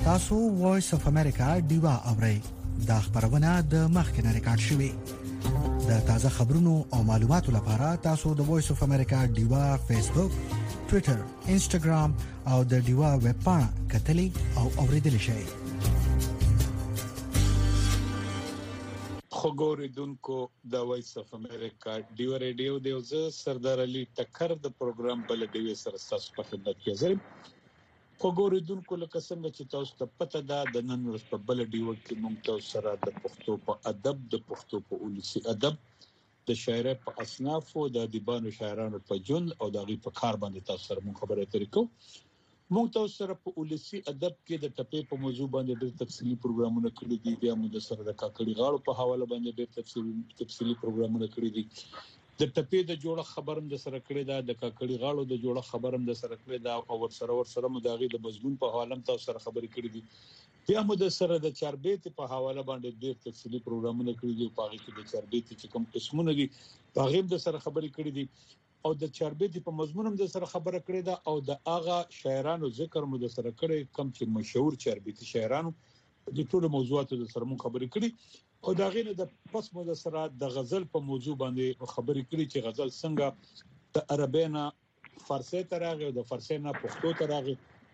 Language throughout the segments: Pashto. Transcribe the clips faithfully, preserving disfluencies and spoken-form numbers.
تاسو وایس اف امریکا دیوا اورئ دا خبرونه د مخکنه ریکارډ شوې د تازه خبرونو او معلوماتو لپاره تاسو د وایس اف امریکا دیوا فیسبوک، ټوئیټر، انسټاګرام او د دیوا ویب پاڼه کتلې او اوریدل شئ. خبردونکو د وایس اف امریکا دیوا ریډیو دیو ز سردار علي ټکر د پروګرام بل دیو سره تاسو په خدمت کې حاضر. خبردونکو لکه څنګه چې تاسو ته پته ده د نن ورځ په بل دیو کې موږ تاسو سره د پښتو په ادب د پښتو په اولسي ادب د شاعر په اصناف او د ادیبانو شاعرانو په جون او د غي په کار باندې تاسو سره موږ خبرې اترې کوو. موږ تاسو سره په اولسي ادب کې د ټپې په موضوع باندې ډېر تفصیلی پروګرامونه کړی دي. بیا موږ سره د کاکړي غاړو په حواله باندې ډېر تفصیلی تفصیلی پروګرامونه کړی دي. د ټپې د جوړه خبرم د سره کړی دا د کاکړي غاړو د جوړه خبرم د سره کړی دا او ور سره ور سره مداغي د مضمون په حواله تاسو سره خبرې کړې دي. بیا موږ د سره د چاربیت په حواله باندې ډېر تفصیلی پروګرامونه کړی دي. په هغه کې د چاربیت چې کوم قسمونه دي په هغه د سره خبرې کړې دي او د چاربیت په مضمون هم د سره خبره کړې ده او د هغه شاعرانو ذکر مو د سره کړی کوم چې مشهور چاربیت شاعرانو د ټولو موضوعاتو د سره مون خبرې کړې او دا غینه د پس مو د سره د غزل په موضوع باندې خبرې کړې چې غزل څنګه د عربینا فارسی ته راغی او د فارسی نه پښتو ته راغی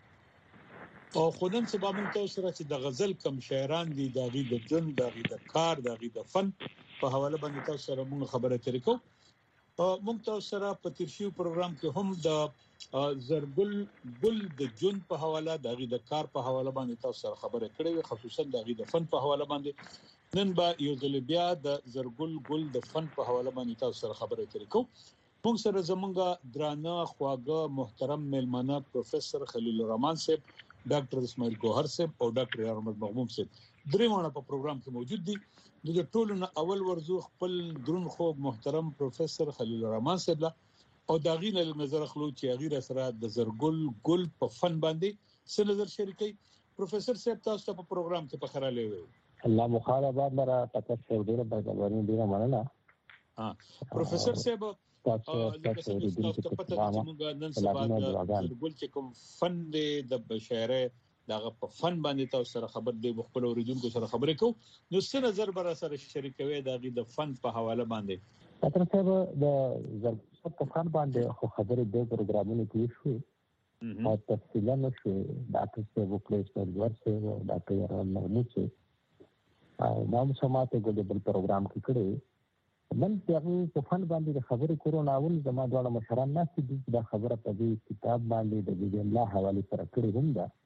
او خودن سبا مون ته سره چې د غزل کم شاعران دي د غي د جن د غي د کار د غي د فن په حواله باندې تاسو سره مون خبره اترې کوو. مونږ تاسو سره په تیرشیو پروګرام کې هم د زرګل ګل د جون په حواله د غي د کار په حواله باندې تاسو سره خبره کړې وي، خصوصا د غي د فن په حواله باندې. نن با یو ځل بیا د زرګل ګل د فن په حواله باندې تاسو سره خبره اترې کوو. موږ سره زمونږ درانه خواږه محترم میلمانه پروفیسور خلیل الرحمن صاحب، ډاکټر اسماعیل ګوهر صاحب او ډاکټر احمد مغموم صاحب درېمونه په پروګرام کې موجود دي. د ټولو نه اول ورزو خپل درون خو محترم پروفیسور خلیل الرحمن صاحب او دا غینه نظر خلو چې غیر سره د زرګل ګل په فن باندې څه نظر شریکي. پروفیسور صاحب تاسو ته په پروګرام کې په خراله وي. الله مخالفت لرا تاسو ډیره باندې ډیره مننه. ها پروفیسور صاحب تاسو تاسو ته پته چې موږ نن سبا د زرګل چې کوم فن د شاعر دغه په فن باندې تاسو سره خبر دی خپل اوریدونکو سره خبرې کوو. نو څه نظر بر سره شریکوي دغه د فن په حواله باندې؟ تاسو ته د زرګل په فن باندې خو خبرې د پروګرامونو کې شو او تفصیلا نو شو ډاکټر صاحب پروفیسور ورسره او ډاکټر احمد مغموم صاحب او نام سماته ګډ پروګرام کې کړي. من هغه په فن باندې خبرې کورو ناول زما ډول مشران نه دي دا خبره په دې کتاب باندې د دې الله حواله سره کړی هم ده.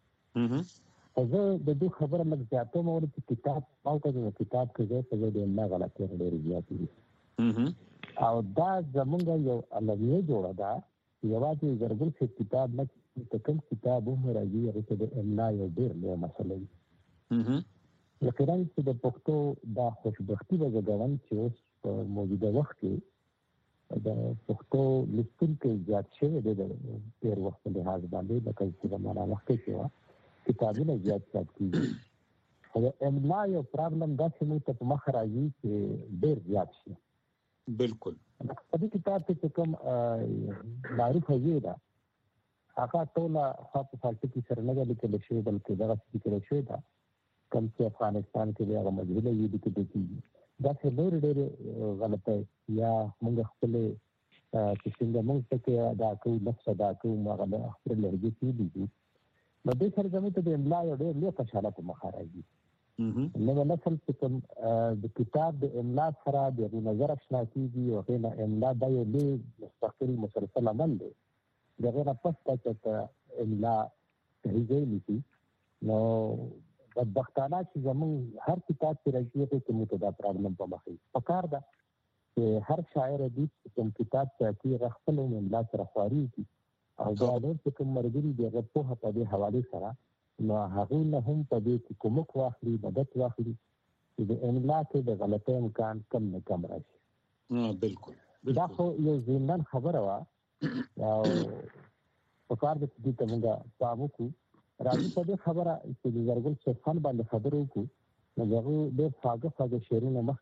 زه د دې خبره لږ زیاتو مور چې کتاب او کله کتاب کې زه په دې نه غلطه ډېر زیات دي او دا زمونږ یو علمي جوړه ده. یوازې زرګل څخه کتاب نه چې کوم کتاب هم راځي هغه د املا یو ډېر لوی مسله ده. لکه چې د پښتو دا خوشبختی به ځګون چې اوس په موجوده وخت کې د پښتو لیکل کې زیات شوی دی د ډېر وخت له حساب باندې لکه چې د معنا وخت کې کتابونه زیات سات کیږي. خو د املا یو پرابلم دا چې موږ ته په مخ راځي چې ډېر زیات شي. بالکل په دې کتاب کې کوم معروف هي دا هغه ټول خاصه فلسفي کې سره نه لیکل شوی بلکې دا څه لیکل شوی دا کوم چې افغانستان کې هغه مجهوله یو دي کې دا څه ډېر ډېر غلطه یا موږ خپل چې څنګه موږ ته دا کوم نقص دا کوم هغه خپل لهجه کې دي نو د سره زموږ ته د املا یو ډېر لوی کشاله په مخ راځي. نو نسل چې کوم د کتاب د املا سره د نظر اشنا کیږي او غیر املا د یو لوی مستقل مسلسل عمل دی. دغه نه پسته چې املا صحیح لیکي نو بدبختانه چې زموږ هر کتاب چې راځي ته موږ دا پرابلم په مخ پکار ده چې هر شاعر دې کوم کتاب چې خپل املا سره خواري کی او دا د کوم مرګري دغه په په دې حواله سره نو هغه نه هم په دې کې کوم واخلي مدد واخلي چې د املا کې د غلطۍ امکان کم نه کم راشي. ها بالکل دا خو یو ځینن خبره وا او په کار د دې ته موږ پامو کو راځي په دې خبره چې د زرګل څخه فن باندې خبرو کو نو هغه د فاګه فاګه شعرونه مخ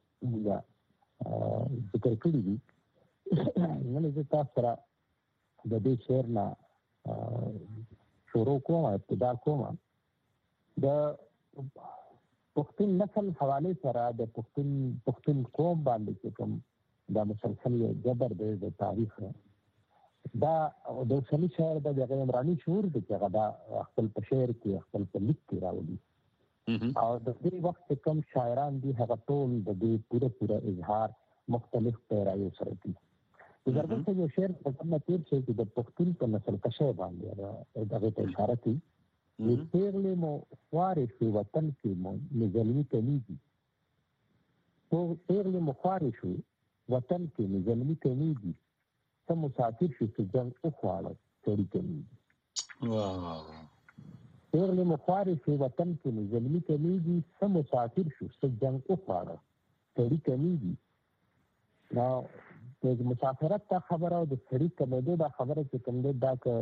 موږ ذکر کړی دي. نن زه تاسو سره د دې شعر نه شروع کوم ابتدا کوم د پښتون نسل حواله سره د پښتون پښتون قوم باندې چې کوم دا مسلسل جبر د تاریخ دا د اوسني شعر د هغه عمراني شعور د هغه دا خپل په شعر کې خپل په لیک کې راوړي او د دې وخت کوم شاعران دي هغه ټول د دې پوره پوره اظهار مختلف پیرایو سره کوي. د زرګر څه یو شعر په کومه تیر شي چې د پښتون په نسل کشه باندې دغه ته اشاره کوي. د پیغلې مو خوارې شو وطن کې مو نزلوي کمیږي تو پیغلې مو خوارې شو وطن کې نزلوي کمیږي ته مسافر شو چې جنگ وخواړه سړی کمیږي. واه پیغلې مو خوارې شو وطن کې نزلوي کمیږي ته مسافر شو چې جنگ وخواړه سړی کمیږي. نو د مسافرت تا خبره او د سړي کمیدو دا خبره چې کوم دی دا که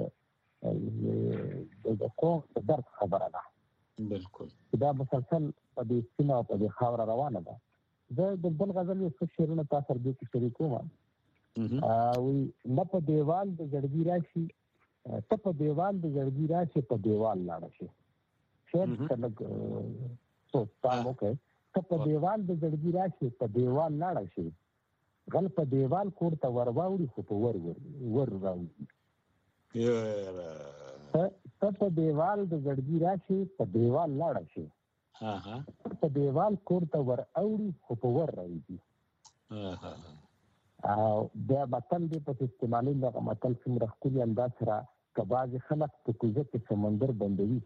د قوم د درد خبره ده. بالکل دا مسلسل په دې سینه او په دې خاوره روانه ده. زه د بل غزل یو څه شعرونه تاسو سره دې کې شریکوم. وی نه په دیوال د زړګي راشي ته په دیوال د زړګي راشي په دیوال لاړ شي. شعر څنګه څو تاسو کې ته په دیوال د زړګي راشي په دیوال لاړ شي غل په دیوال کور ته ورواوړي خو په ور ور ور راوړي. یاره ته په دیوال د زړګي راشي په دیوال لاړ شي ها ها په دیوال کور ته ور اوړي خو په ور راوړي. ها ها او بیا متل دی په استعمالي دغه متل څومره ښکلي انداز سره که بعضې خلک په کوزه کې سمندر بندوي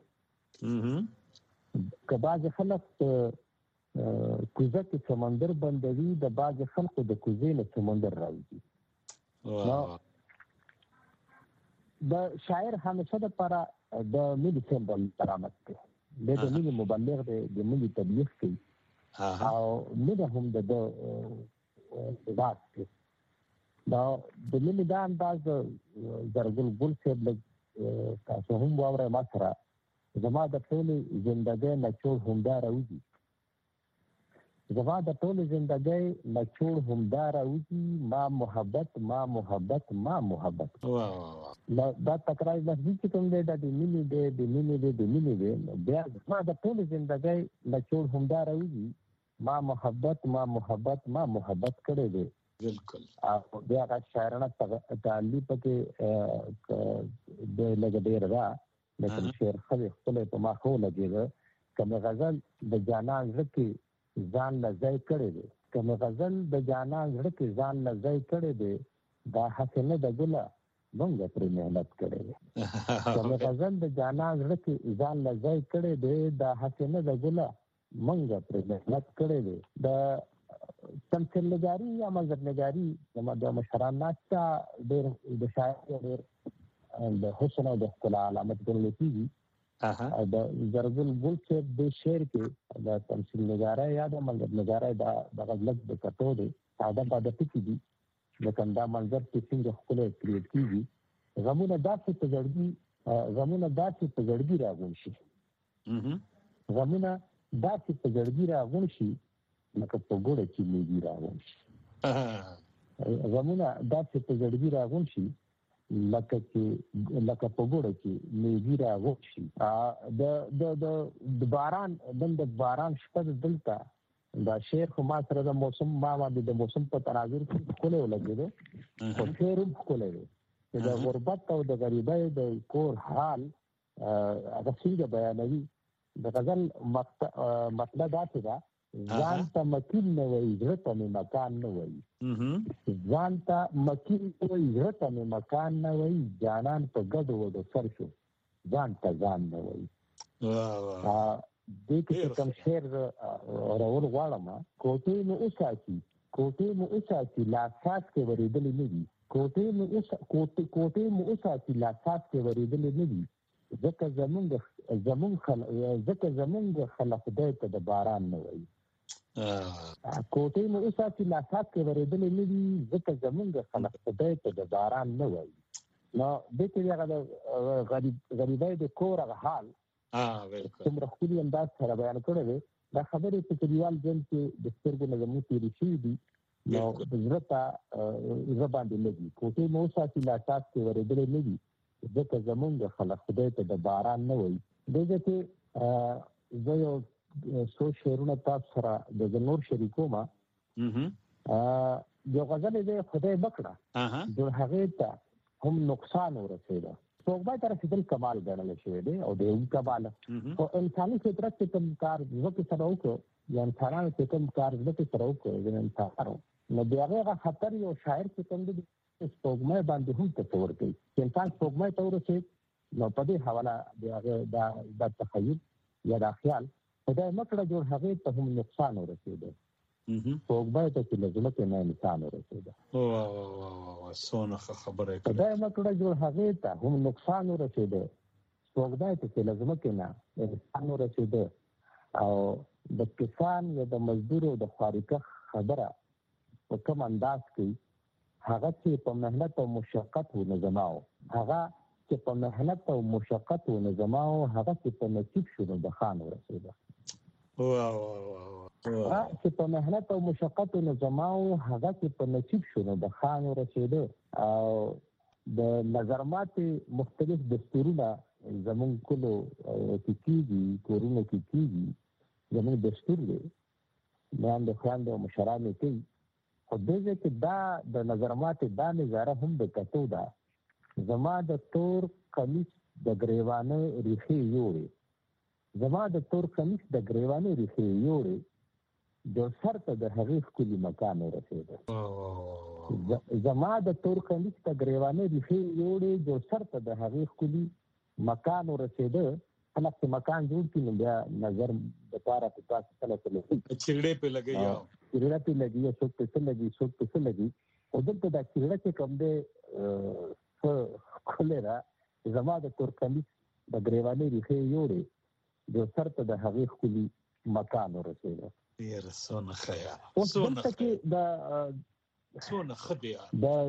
که بعضې خلک کوزه کې سمندر بندوي د بعضې خلکو د کوزې نه سمندر راوځي. د شاعر همیشه دپاره د ملي سمبول کرامت دی. دی د ملي مبلغ دی د ملي تبلیغ کوي او مینه هم د ده انداز دی. دا د ملي دا انداز زرګل ګل صاحب لږ تاسو هم واورئ ما سره زما د ټولې زندګۍ نچوړ همدا راوځي زما د ټولې زندګۍ نچوړ همدا راوځي ما محبت ما محبت ما محبت. دا تکرار لفظي چې کوم دی دا د مینې دی د مینې دی د مینې دی بیا زما د ټولې زندګۍ نچوړ همدا راوځي ما محبت ما محبت ما محبت کړی دی. بالکل او بیا هغه شاعرانه تعالی پکې د لږ ډېر ده لیکن شعر ښه ښکلی په ما ښه ولګېده. که مې غزل د جانان زړه کې ځان له ځای کړی دی که مې غزل د جانان زړه کې ځان له ځای کړی دی دا هسې نه ده ګله مونږ پرې محنت کړی دی. که مې غزل د جانان زړه کې ځان له ځای کړی دی دا هسې نه ده ګله مونږ پرې محنت کړی دی. د تمثیل نګاري یا منظر نګاري د مشران ناسته ډېر د شاعر ډېر د حسن او د ښکلا علامت ګڼل کېږي. د زرګل ګل صاحب د شعر کې د تمثیل نګارۍ یا د منظر نګارۍ دا دغه لږ د کټو دی ساده باده ټکي دي لیکن دا منظر چې څنګه ښکلی کریټ کېږي. غمونه داسې په زړګي غمونه داسې په زړګي راغون شي غمونه داسې په زړګي راغون شي لکه په ګوړه کې میږي راغون شي. غمونه داسې په زړګي راغون شي لکه چې لکه په ګوړه کې میږي راغون شي. د باران نن د باران شپه دلته دا شعر خو ما سره د موسم ما باندې د موسم په تناظر کې ښکلی ولګېده خو شعر هم ښکلی دی چې د غربت او د غریبۍ د کور حال هغه څنګه بیانوي. د غزل مطلب داسې ده ځان ته مکین نه وایي زړه ته مې مکان نه وایي ځان ته مکین نه وایي زړه ته مې مکان نه وایي جانان په ګډو وډو سر شو ځان ته ځان نه وایي. دې کې چې کوم شعر راول غواړم کوټې مې وساتي کوټې مې وساتي لا ساس کې ورېدلې نه دي کوټې مې کوټې مې وساتي لا ساس کې ورېدلې نه دي ځکه زمونږ زمونږ ځکه زمونږ خلق خدای ته د باران نه وایي. کوټې مې وساتي لا ساس کې ورېدلې نه دي ځکه زمونږ خلق خدای ته د باران نه وایي. نو دې کې هغه د غریبۍ د کور هغه حال څومره ښکلي انداز سره بیان کړی دی. دا خبرې په کلیوال ژوند کې د سترګو نه زموږ تېرې شوي دي نو زړه ته زړه باندې لګي. کوټې مې وساتي لا ساس کې ورېدلې نه دي ځکه زمونږ خلق خدای ته د باران نه وایي. دې کې زه یو څو شعرونه تاسو سره د نور شریکو ما یو غزل دی خدای بکړه د هغې ته هم نقصان ورسېده. سپوږمۍ ته رسېدل کمال ګڼل شوی دی او د یو کمال خو انساني فطرت چې کوم کار زړه سره وکړو یا انسانانو چې کوم کار زړه سره وکړو د انسانانو نو د هغې خطر یو شاعر چې کوم دی سپوږمۍ باندې هم تصور کوي چې انسان سپوږمۍ ته ورسېد نو په دې حواله د هغې دا تخیل یا دا خیال خدای مکړه جوړ هغې ته هم نقصان ورسېده. سپوږمۍ ته چې له ځمکې نه انسان ورسېده. څونه ښه خبره یې خدای مکړه جوړ هغې ته هم نقصان ورسېده. سپوږمۍ ته چې له ځمکې نه انسان ورسېده او د کسان یا د مزدور او د خوارکښ خبره په کوم انداز کوي هغه چې په مهنت او مشقت و نظماو هغه چې په مهنت او مشقت و نظماو هغه چې په نصیب شو نو د خان ورسېده. هغه چې په مهنت او مشقت و نظماو هغه چې په نصیب شو نو د خان ورسېده. او د نظرمات مختلف دستورونه زمونږ کلو کې کېږي کورونو کې کېږي زمونږ دستور دی میندې خویندې او مشران یې کوي خو دې ځای کې دا د نظرمات دا نظاره هم د کتو ده زما د تور کمیس د ګریوانه ریښې یوړې زما د تور کمیس د ګریوانه ریښې یوړې جو سر ته د هغې ښکلي مکان ورسېده. زما د تور کمیس د ګریوانه ریښې یوړې جو سر ته د هغې ښکلي مکان ورسېده. خلک چې مکان جوړ کړي نو بیا نظر دپاره په تاسو کله کله چیرډې پې لګوي چیرډه پې لګي یا څوک پې څه لګي څوک پې څه لګي خو دلته دا چیرډه چې کوم دی څه ښکلې ده زما د تور کمیس د ګریوانې ریښې یوړې جو سر ته د هغې ښکلي مکان ورسېده. ډېره څونه ښه یاره اوس دلته کې د څونه ښه دی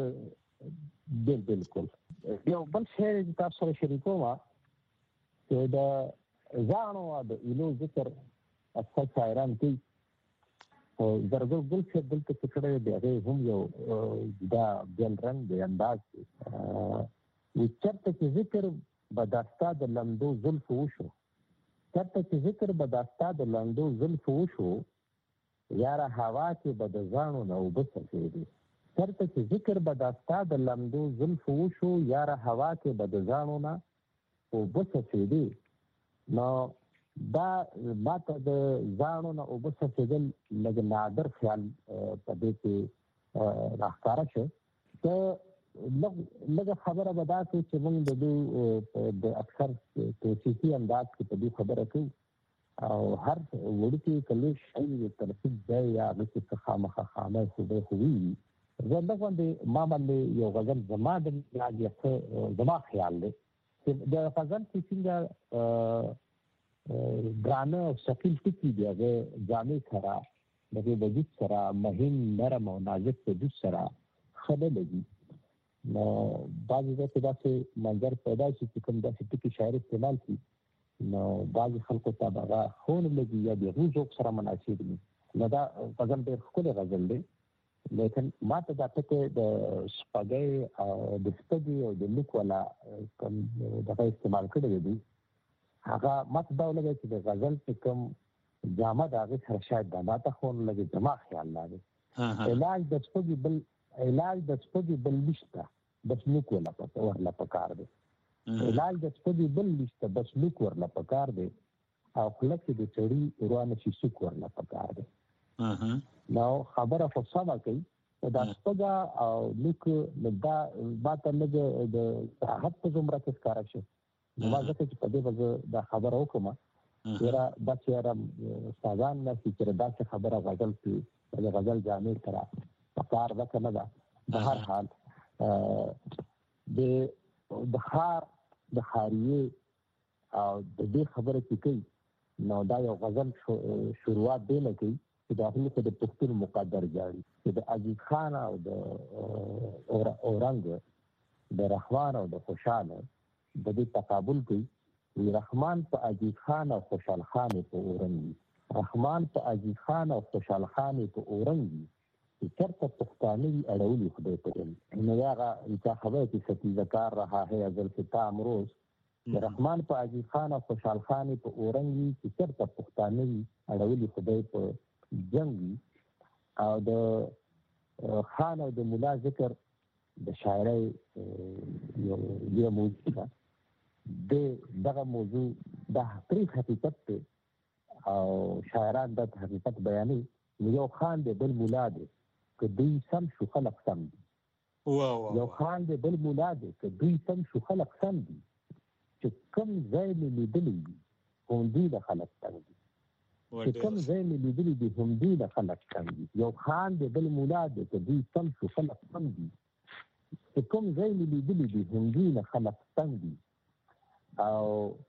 د بل بالکل یو بل شعر تاسو سره شریکوم چې د زاڼو د ایلو ذکر اکثر شاعران کوي خو زرګر ګل صاحب دلته چې کړی دی هغې هم یو دا بېل رنګ دی انداز دی وایي چېرته چې ذکر به دا ستا د لمدو زلفو وشو چېرته چې ذکر به دا ستا د لمدو زلفو وشو یاره هوا کې به د زاڼو نه اوبه څڅېدې چېرته چې ذکر به دا ستا د لمدو زلفو وشو یاره هوا کې به د زاڼو نه اوبه څڅېدې. نو دا ماته د زاڼو نه اوبه څڅېدل لږ نادر خیال په دې کې راښکاره شو. ته لږه خبره به دا کوي چې موږ د دوی د اکثر توصیفي انداز کې په دې خبره کوو او هر وړوکي کلي شی د ترتیب ځای یا هغه کې څه خامخا خامه خدای خو وي زه دغه باندې ما باندې یو غزل زما د یاد یې زما خیال دی د غزل چې څنګه ګرانه او ثقیل ټکي دي هغه جامې سره د دې وجود سره مهم نرم او نازک وجود سره ښه نه لګي. نو بعضې ځای کې داسې منظر پیدا شي چې کوم داسې ټکي شاعر استعمال کړي نو بعضې خلکو ته به هغه ښه ونه لګي یا د هغوی ذوق سره مناسب وي. نو دا غزل ډېر ښکلی غزل دی لیکن ما ته دا ټکی د شپږۍ او د سپږې او د لیک والا کوم دغه استعمال کړی دی هغه ما ته دا ولګی چې د غزل چې کوم جامه د هغې سره شاید دا ما ته ښه ونه لګي زما خیال دا دی علاج د سپږې بل علاج د سپږې بل نشته بس لیک ورله پکار دی علاج د سپږې بل نشته بس لیک ورله پکار دی او خوله کې د سړي روانه شي سوک ورله پکار دی. نو خبره خو سمه کوي دا سپږه او لیک دا ما ته لږ د صحت په زمره کې ښکاره شو نو ما ځکه چې په دې به زه دا خبره وکړم یاره داسې یاره استادان نشي چې داسې خبره غزل کې د غزل جامې سره پکار ده که نه ده. د هر حال د ښار د ښاریې او د دې خبره چې کوي نو دا یو غزل شروعات دی نه کوي چې د هغوی د پښتون مقدر جاړي چې د عزیز خان او د اورنګ د رحمان او د خوشحال د دې تقابل کوي رحمان په عزیز خان او خوشحال خان په اورنګ رحمان په عزیز خان او خوشحال خان په اورنګ چې چېرته پښتانه وي اړولي خدای په علم نو هغه چا خبره چې ستیزه کار رها ہے ازل سے تا امروز د رحمان په عزیز خان او خوشحال خان په اورنګي چې چرته پښتانه وي اړولي خدای په جنگ وي او د خان او د مولا ذکر د شاعرۍ یو یو موضوع ده د دغه موضوع د حقیقت حقیقت ته او شاعران د حقیقت بیانوي یو خان د بل مولا دی که دوی سم شو خلق سم دي یو خان د بل مولا دی که دوی سم شو خلق سم دي چې کوم ځای مې لیدلی دي هم دوی د خلق سم دي چې کوم ځای مې لیدلی دي هم دوی د خلق سم دي یو خان د بل مولا دی که دوی سم شو خلق سم دي چې کوم ځای مې لیدلی دي هم دوی د خلق سم دي او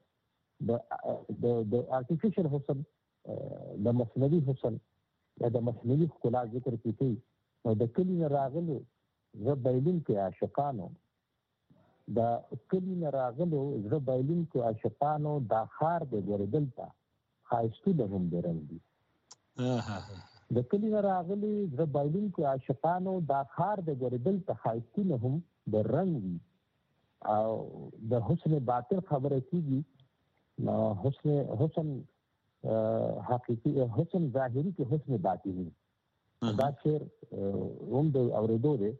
د د آرټیفیشل حسن د مصنوعي حسن یا د مصنوعي ښکلا ذکر کوي نو د کلي نه راغلو زه بایلونکي عاشقانو د کلي نه راغلو زه بایلونکي عاشقانو دا ښار دی ګورې دلته ښایستونه هم د رنګ دي د کلي نه راغلي زه بایلونکي عاشقانو دا ښار دی ګورې دلته ښایستونه هم د رنګ دي او د حسن باطل خبره کیږي نو حسن حسن حقیقي حسن ظاهري کې حسن باطني دا شعر هم د اورېدو دی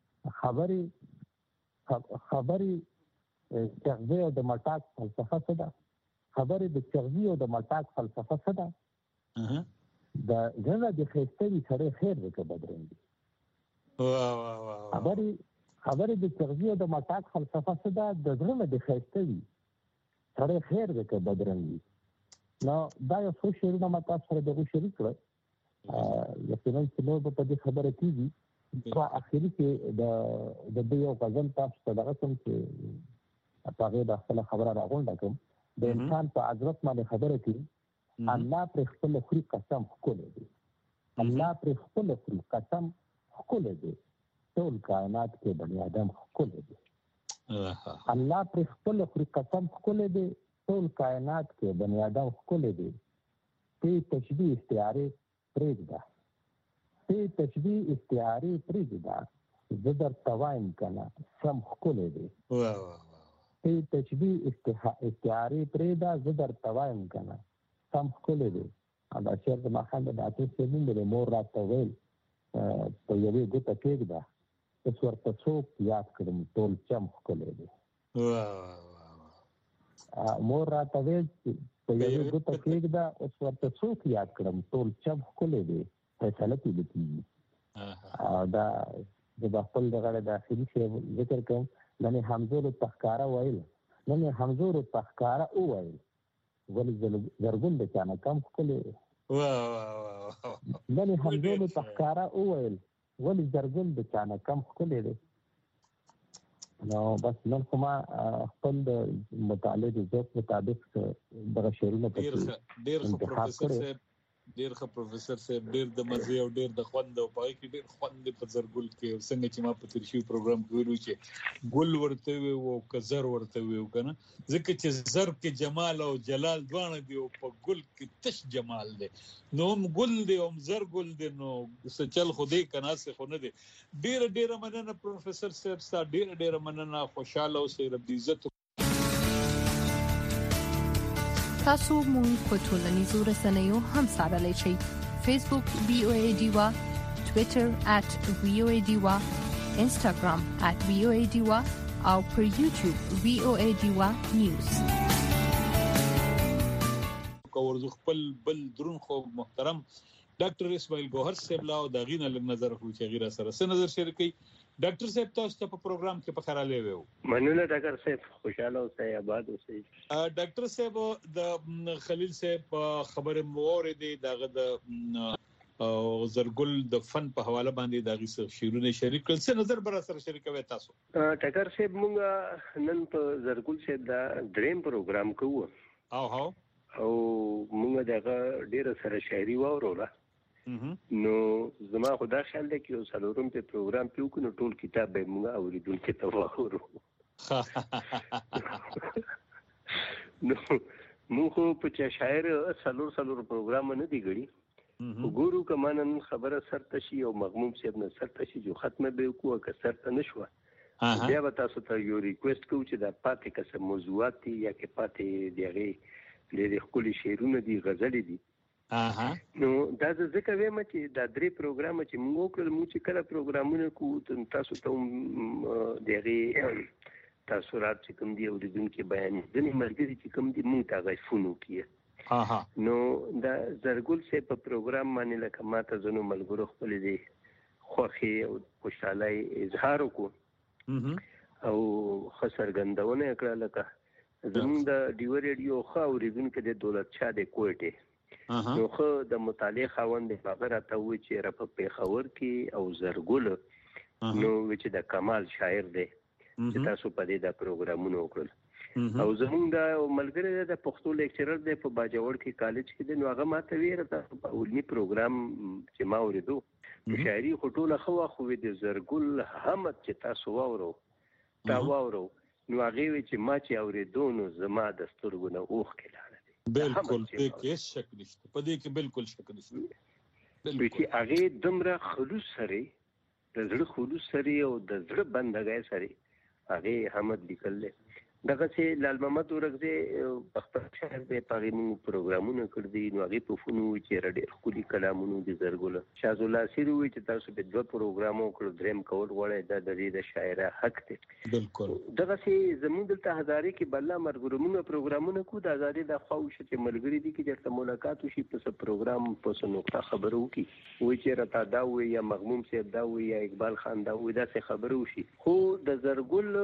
خبرې خبرې چغزي او د مټاک فلسفه څه ده خبرې د چغزي او د مټاک فلسفه څه ده د ژوند د خېستوي سړی خیر دی که بدرنګ دی خبرې خبرې د چغزي او د مټاک فلسفه څه ده د ژوند د خېستوي سړی خیر دی که بدرنګ دی نو دا یو څو شعرونه ما تاسو سره دغه شریک کړل یقینا چې نور به په دې خبره کېږي په اخري کې د د یو غزل تاسو ته دغه کوم چې په هغې د خپله خبره راغونډه کوم د انسان په عظمت باندې خبره کوي الله پرې خپل خوري قسم ښکلی دی الله پرې خپل خوري قسم ښکلی دی ټول کائنات کې بني آدم ښکلی دی الله پرې خپل خوري قسم ښکلی دی ټول کائنات کې بني آدم ښکلی دی ته تشبیه استعارې پرېږده ته تشبیه استعارې پرېږده زه درته وایم که نه سم ښکلی دی ته تشبیه استعارې پرېږده زه درته وایم که نه سم ښکلی دی دا شعر د ماښام د ډاکټر صاحب نوم دی مور راته ویل په یوې ګوته کېږده اوس ورته څوک یاد کړم ټول چم ښکلی دی مور راته ویل په یوې ګوته کېږده اوس ورته څوک یاد کړم ټول چم ښکلی دی فیصله پرې کېږي دا زه به خپل دغه داخلي شی ذکر کوم نن یې همزولو ته ښکاره ویل نن یې همزولو ته ښکاره وویل ولې زرګون د چا نه کم ښکلی دی نن یې همزولو ته ښکاره وویل ولې زرګون د چا نه کم ښکلی دی نو بس نن خو ما خپل د مطالعې د ذوق مطابق دغه شعرونه پکې ډېر ښه پروفیسر صاحب ډېر ښه پروفیسر صاحب ډېر د مزې او ډېر د خوند او په هغې کې ډېر خوند دی په زرګل کې څنګه چې ما په تېر شوي پروګرام کې ویلي چې ګل ورته وي او که زر ورته وي که نه ځکه چې زر کې جمال او جلال دواړه دي او په ګل کې تش جمال دی نو هم ګل دی او هم زر ګل دی نو څه چل خو دی که ناسې خو نه دی ډېره ډېره مننه پروفیسر صاحب ستا ډېره ډېره مننه خوشحاله اوسئ رب عزت تاسو مونږ په ټولنیزو رسنیو هم سارلی شئ فیسبوک وی او ای ډیوا ټویټر ات وی او ای ډیوا انسټاګرام ات وی او ای ډیوا او پر یوټیوب وی او ای ډیوا نیوز ورزو خپل بل درون خو محترم ډاکټر اسماعیل ګوهر صاحب لا او د هغې نه لږ نظر اخلو چې هغې را سره څه نظر شریکوي ډاکټر صاحب تاسو ته په پروګرام کې په خرالی ویو مننه ډاکټر صاحب خوشاله اوسئ آباد اوسئ ډاکټر صاحب د خلیل صاحب خبرې مو اورېدې د هغه د زرګل د فن په حواله باندې د هغې څه شعرونه شریک کړل څه نظر به را سره شریکوئ تاسو ډاکټر صاحب موږ نن په زرګل صاحب دا دریم پروګرام کوو او هو او موږ دغه ډېره سره شاعري واوروله نو زما خو دا خیال دی چې یو څلورم ته پروګرام پې وکړو نو ټول کتاب به یې موږ اورېدونکي ته واورو نو موږ خو په چا شاعر څلور څلور پروګرام نه دي ګړي ګورو که ما نن خبره سر ته شي او مغموم صاحب نه سر ته شي جو ختمه به یې وکړو که سر ته نه شوه بیا به تاسو ته یو ریکوست کوم چې د پاتې کسه موضوعات دي یا کې پاتې دغه ډېر ښکلي شعرونه دي غزلې دي نو دا ځکه وایم چې دا درې پروګرام چې موږ وکړل موږ چې کله پروګرامونه کوو تاسو ته دغه تاثرات چې کوم دي اوریدونکو بیان ځینې ملګري چې کوم دي موږ ته غوښتنه وکړي نو دا زرګل سه په پروګرام باندې لکه ماته زنو ملګرو خپل دي خوخي او خوشحالي اظهار وکړو او خسرګندونه کړه لکه زموږ د ډیو ریډیو خو اوریدونکو د دولت شاه د کوټه نو خو د مطالعه خوند هغه راته و چې را په پیښور کې او زرګل نو چې د کمال شاعر دی چې تاسو په دې د پروګرامونو وکړل او زموږ د ملګری د پښتو لیکچرر دی په باجوړ کې کالج کې دی نو هغه ماته ویره تاسو په علمي پروګرام چې ما اوریدو شاعري خټوله خو خو د زرګل همت چې تاسو واورو تا واورو نو هغه وی چې ما چې اوریدو نو زما د سترګو نه اوخ کې لاله بالکل دې کې شک نشته په دې کې بالکل شک نشته بالکل چې هغه دمره خلوص سره د زړه خلوص سره او د زړه بندګۍ سره هغه حمد لیکل دغه چې لال محمد ورغزه په خپل شهر به پاغمو پروګرامونه کړی نو هغه په فونو چې رډې خولي کلامونو د زرګل شاذ الله سیرو چې تاسو په دوه پروګرامو کړو دریم کول غوړې د درې د شاعره حق دی بالکل دغه چې زموږ دلته هزارې کې بل مرګرومونه پروګرامونه کو د هزارې د خواوش چې ملګری دي کې چې ملاقات وشي په پروګرام په څه نقطه خبرو کی وای چې رتا دا وای یا مغموم صاحب دا وای یا اقبال خان دا وای دا څه خبرو شي خو د زرګل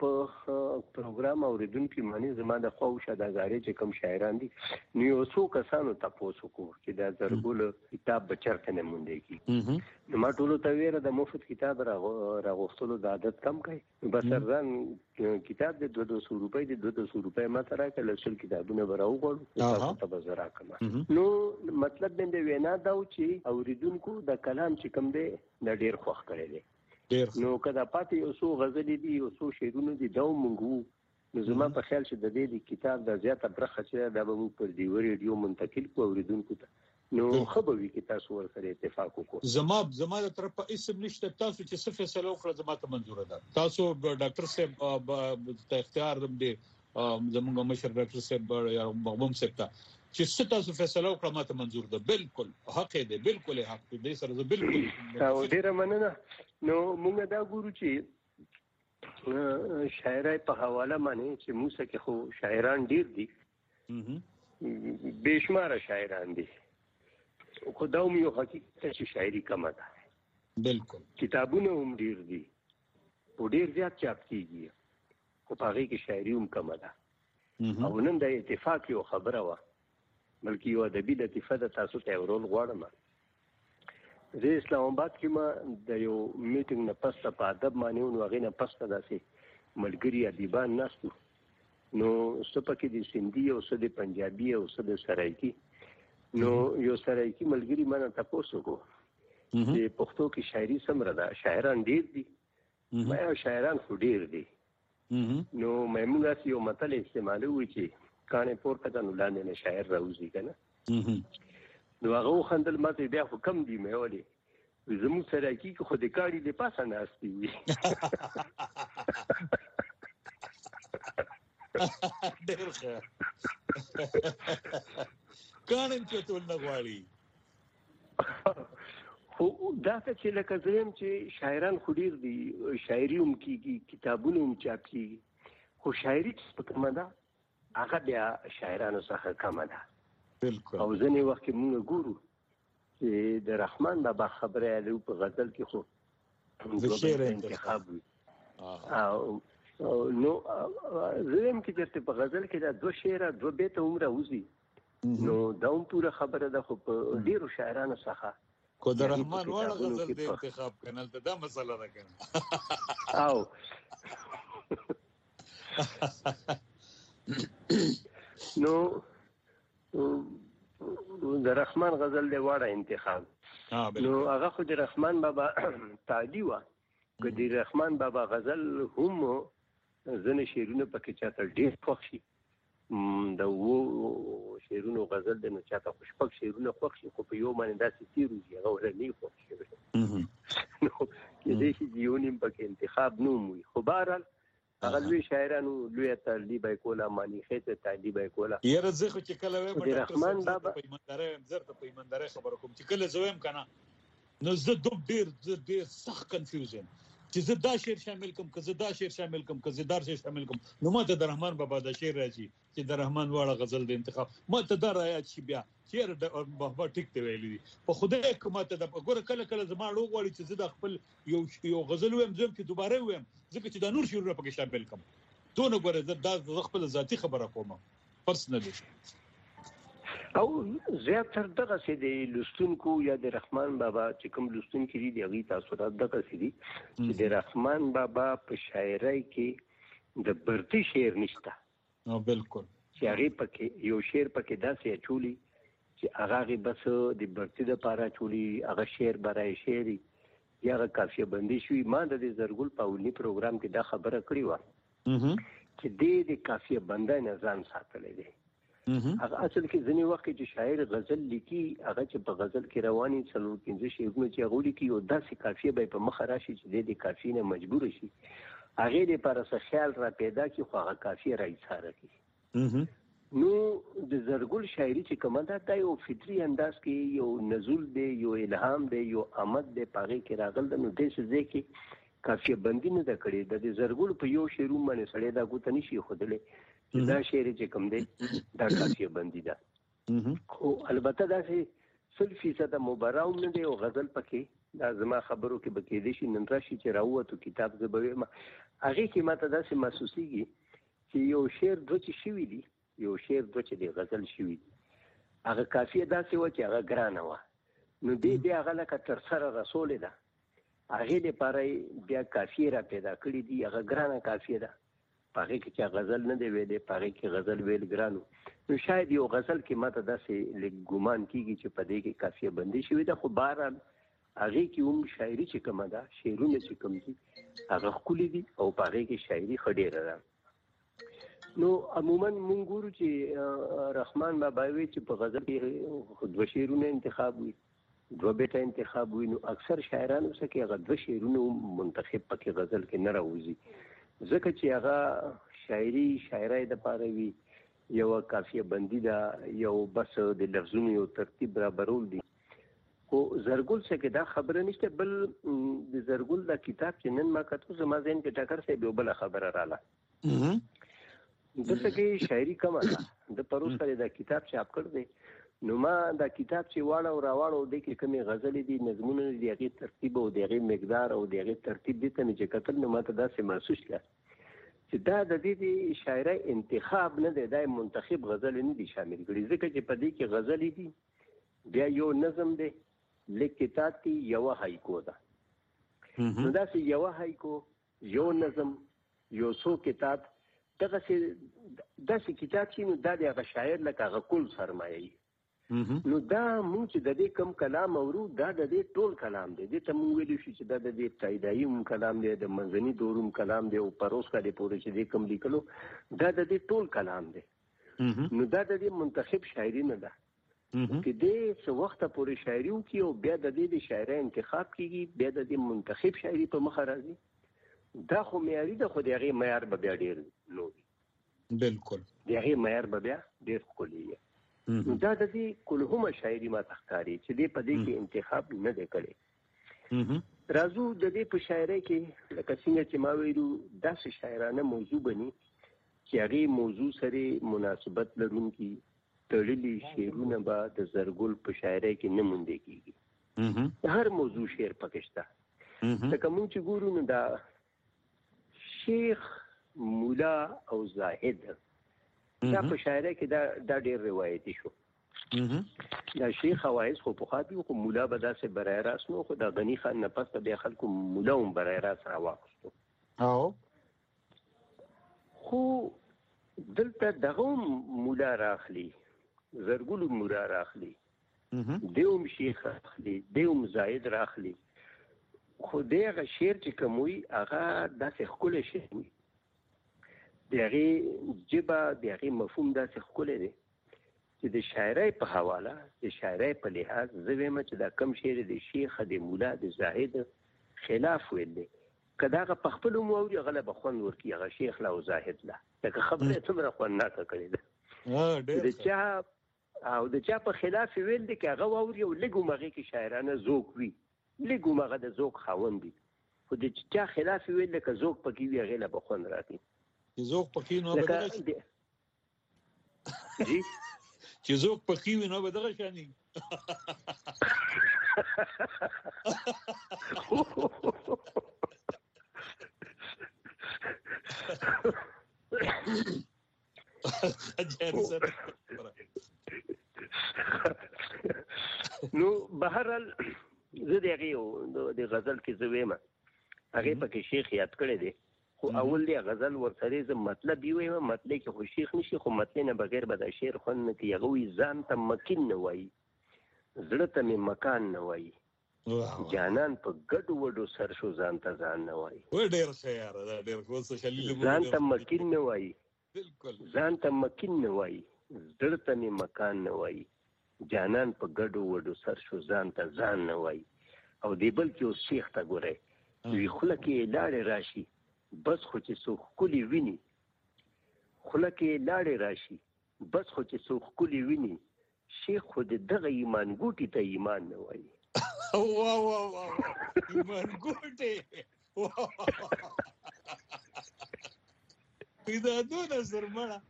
په پروګرام اوریدونکو معنی زما د خواوشه د غاری چې کوم شاعران دي نو یو څو کسانو تاسو کو چې دا زرګل کتاب بچرته نه مونږ کی نو ما ټول ته ویره د مفت کتاب راغوښتلو د عادت کم کړي بس ځان کتاب د دوه سوه روپۍ د دوه سوه روپۍ ما ترا کله څل کتابونه براو غوړو تاسو ته بزرا کما نو مطلب دې وینا دا و چې اوریدونکو د کلام چې کوم دی د ډیر خوښ کړي دي نو کدا پاتې یو څو غزلې دي یو څو شعرونه دي دا مونږ نو زما په خیال چې د دې کتاب د زیاته برخه چې دا به موږ پر دی ریډیو منتقل کو اوریدونکو ته نو خبري کې تاسو ورسره اتفاق وکړو زما زما د طرفه اسم نشته تاسو چې څه فیصله وکړه زما ته منزور ده تاسو ډاکټر صاحب ته اختیار دې زموږ مشر ډاکټر صاحب یا مغموم صاحب ته چې څه تاسو فیصله وکړه ما ته منزور ده بالکل حق دی بالکل حق دی سره بالکل او ډیره مننه نو موږ دا ګورو چې شاعرای په حواله باندې چې موسی کې خو شاعران ډیر دي بشمار شاعران دي خو دا هم یو حقیقت چې شاعري کم ده بالکل کتابونه هم ډیر دي او ډیر زیات چاپ کیږي خو په هغه کې شاعري هم کم ده او نن د اتفاق یو خبره و بلکې یو ادبي لطیفه د تاسو ته ورول غواړم زه اسلام آباد کې ما د یو میټینګ نه پسته په ادب باندې نو هغه نه پسته داسې ملګری ادیبان ناستو نو سپکه دي سندي او څه د پنجابي او څه د سرایکی نو یو سرایکی ملګری مانه تاسو کو چې پښتو کې شاعري سمره ده شاعران ډیر دي مې شاعران خو ډیر دي نو مې موږ یو متل استعمالوي چې کانه پورته کنه لاندې نه شاعر راوځي کنه نو هغه خندل ماته بیا خو کم دی مې ولي زموږ سره کې خو د کاړي د پاسه ناشتي وي ډېر ښه کانن چې ټول نه غواړي خو دا چې لکه زم چې شاعران خو ډیر دي شاعري هم کیږي کتابونه هم چاپ کیږي خو شاعري په کومه ده هغه بیا شاعرانو څخه کم ده بالکل او ځنې وخت کې موږ ګورو چې د رحمان بابا خبره له په غزل کې خو د شعر انتخاب او نو زم کې چې په غزل کې دا دوه شعر دوه بیت عمره وزي نو دا هم پوره خبره ده خو په ډیرو شاعرانو څخه کو د رحمان وړ غزل د انتخاب کنل ته دا مسله ده کنه او نو د رحمان غزل دی واړه انتخاب نو هغه خو د رحمان بابا تعالی وا که د رحمان بابا غزل هم ځنه شعرونه پکې چاته ډېر خوښ شي د وو شعرونو غزل د نو چاته خوشپک شعرونه خوښ شي خو په یو باندې داسې تیروږي هغه ولني خوښ شي نو کې دې شي یونیم پکې انتخاب نو موي خو بهرحال هغه لوی شاعرانو لوی ترلیب کوله مانی خېته تعلیب کوله یره زه خو چې کله وایم د رحمان بابا په ایمانداري زر ته په ایمانداري خبر کوم چې کله زویم کنه نو زه دوه ډیر ډیر سخت کنفیوژن چې زه دا شعر شامل کوم که زه دا شعر شامل کوم که زه دا شعر شامل کوم نو ماته د رحمان بابا د شعر راځي چې د رحمان واړه غزل د انتخاب ماته دا راځي چې بیا شعر د بابا ټیک دی ویلي په خوده کومه ته د ګوره کله کله زما ډو غواړي چې زه د خپل یو یو غزل ویم زم چې دوباره ویم ځکه چې د نور شعرونه پکې شامل کوم دونه ګوره زه د خپل ذاتی خبره کوم پرسنلی او زیاتره دغه سي د لستونکو یا د رحمان بابا چې کوم لستونکو دي دغه تاثیرات دغه سي دي چې د رحمان بابا په شاعرۍ کې د برتی شعر نشته نو بالکل چې هغه پکې یو شعر پکې داسې چولي چې هغه بس د برتی د پاره چولي هغه شعر برای شعري یا قافیه بندي شوی ما د زرګل پاولني پروګرام کې دا خبره کړې و چې د د قافیه بندای نه ځان ساتلې دي هغه اصل کې ځنی وخت چې شاعر غزل لیکي هغه چې په غزل کې رواني څلور پنځه شعرونه چې هغه لیکي او داسې قافیه به په مخ راشي چې د دې قافیې نه مجبور شي هغه لپاره څه خیال را پیدا کی خو هغه قافیه راځاره کی نو د زرګل شاعري چې کومه ده دا یو فطري انداز کې یو نزول دی یو الهام دی یو آمد دی پاره کې راغل د نو د څه ځکه قافیه بندي نه د کړي د زرګل په یو شعر باندې سړی دا کوته نشي خودلې دا شعر چې کوم دی دا قافیه بندي ده خو البته دا چې سل فیصد مبرم نه دی او غزل پکې دا زما خبرو کې بکې دي شي نن راشي چې راوته کتاب زبوي ما هغه کې ماته دا چې محسوسيږي چې یو شعر دوه چې شوی دی یو شعر دوه چې دی غزل شوی دی هغه قافیه دا چې و چې هغه ګرانه و نو دې دې هغه لکه تر سره رسول ده هغه لپاره بیا قافیه را پیدا کړی دی هغه ګرانه قافیه ده پاره کې چې غزل نه دی ویلې پاره کې غزل ویل ګرانو نو شاید یو غزل کې ماته داسې لګومان کیږي چې په دې کې قافیه بندي شوی ده خو بهرحال هغه کې هم شاعري چې کومه ده شعرونه چې کوم دي هغه خولي دي او پاره کې شاعري خډيره ده نو عموما مونږ ګورو چې رحمان بابا وی چې په غزل کې دوه شعرونه انتخاب وي دوه بیت انتخاب وي نو اکثر شاعرانو څخه هغه دوه شعرونه منتخب پکې غزل کې نه راوځي ځکه چې هغه شاعري شاعرای د پاره وي یو قافیه بندي ده یو بس د لفظونو یو ترتیب برابرول دي خو زرګل څخه دا خبره نشته بل د زرګل دا کتاب چې نن ما کتو زما ذهن کې ټکر سه به بل خبره رااله دغه کې شاعري کومه ده د پروس سره دا کتاب چاپ کړ دی نو ما دا کتاب چې واړه او راوړو د کې کومې غزلې دي نظمونه دي هغه ترتیب او دغه مقدار او دغه ترتیب دي ته چې کتل نو ماته دا سه محسوس کړ چې دا د دې شاعري انتخاب نه دی دا منتخب غزل نه دي شامل کړي ځکه چې په دې کې غزلې دي بیا یو نظم دی لیکتاتی یو هایکو ده نو دا سه یو هایکو یو نظم یو سو کتاب دغه سه داسې کتاب چې نو دا د شاعر لکه غکل سرمایي نو دا مونږ چې د دې کم کلام اورو دا د دې ټول کلام دی د ته مونږ ویل شي چې دا د دې ابتدایي کلام دی د منځني دوروم کلام دی او پروس کړي پورې چې دې کم لیکلو دا د دې ټول کلام دی نو دا د دې منتخب شاعري نه ده چې دې څو وخت پورې شاعري وکي او بیا د دې د شاعرۍ انتخاب کیږي بیا د دې منتخب شاعري په مخ راځي دا خو معیاري ده خو دغه معیار به بیا ډیر نو بالکل دغه معیار به بیا ډیر خولي دا د دې کلهمه شاعري ما تختاري چې دې په دې کې انتخاب نه دی کړی راځو د دې په شاعرۍ کې لکه څنګه چې ما ویلو داسې شاعرانه موضوع بني چې هغه موضوع سره مناسبت لرونکي تړلي شعرونه به د زرګل په شاعرۍ کې نه مونږ کېږي هر موضوع شعر پکې شته لکه مونږ چې ګورو نو دا شیخ مولا او زاهد دا په شاعرۍ کې دا دا ډېر روایتي شو دا شیخ حوایس خو په خاطر خو مولا به داسې برای راست نو خو دا غنی خان نه پس به خلکو مولا هم برای راست راوښتو او خو دلته دغه مولا راخلی زرګل مولا راخلی دیوم شیخ راخلی دیوم زاهد راخلی خو دغه شعر چې کوموي هغه داسې خپل شي دغه جبه دغه مفهوم داسې ښکلی دی چې د شاعرۍ په حواله د شاعرۍ په لحاظ زه وایم چې دا کم شعر د شیخ د مولا د زاهد خلاف ویل دی که دغه په خپلو مو اوري هغه به خوند ورکړي هغه شیخ له او زاهد له لکه خبره یې څومره خوندناکه کړې ده د چا او د چا په خلاف ویل دی که هغه واوري او لږ همغې کې شاعرانه ذوق وي لږ همغه د ذوق خاوند وي خو د چا خلاف ویل دی که ذوق پکې وي هغې له به خوند راکړي چې ذوق پکې نو به دغه جی چې ذوق پکې وي نو به دغه شانې نو بهرحال زه د هغې د غزل کې زه وایم هغې پکې شیخ یاد کړی دی خو اول دی غزل ورسره زه مطلب یې وایم مطلب کې خو شیخ نشي خو مطلب نه بغیر به دا شعر خوند نه کوي هغه وایي ځان ته مکین نه وایي زړه ته مې مکان نه وایي جانان په ګډو وډو سر شو ځان ته ځان نه وایي ډېر ښه یاره دا ډېر ښه سوشلیزم ځان ته مکین نه وایي ځان ته مکین نه وایي زړه ته مې مکان نه وایي جانان په ګډو وډو سر شو ځان ته ځان نه وایي او دی بل کې اوس شیخ ته ګورئ وي خوله کې لاړې راشي بس خو چې څوک ښکلي ویني خوله کې لاړې راشي بس خو چې څوک ښکلي ویني شیخ خو د دغه ایمان ګوټي ته ایمان نه وایي واه واه واه ایمان ګوټي پیدا دونه سرمړه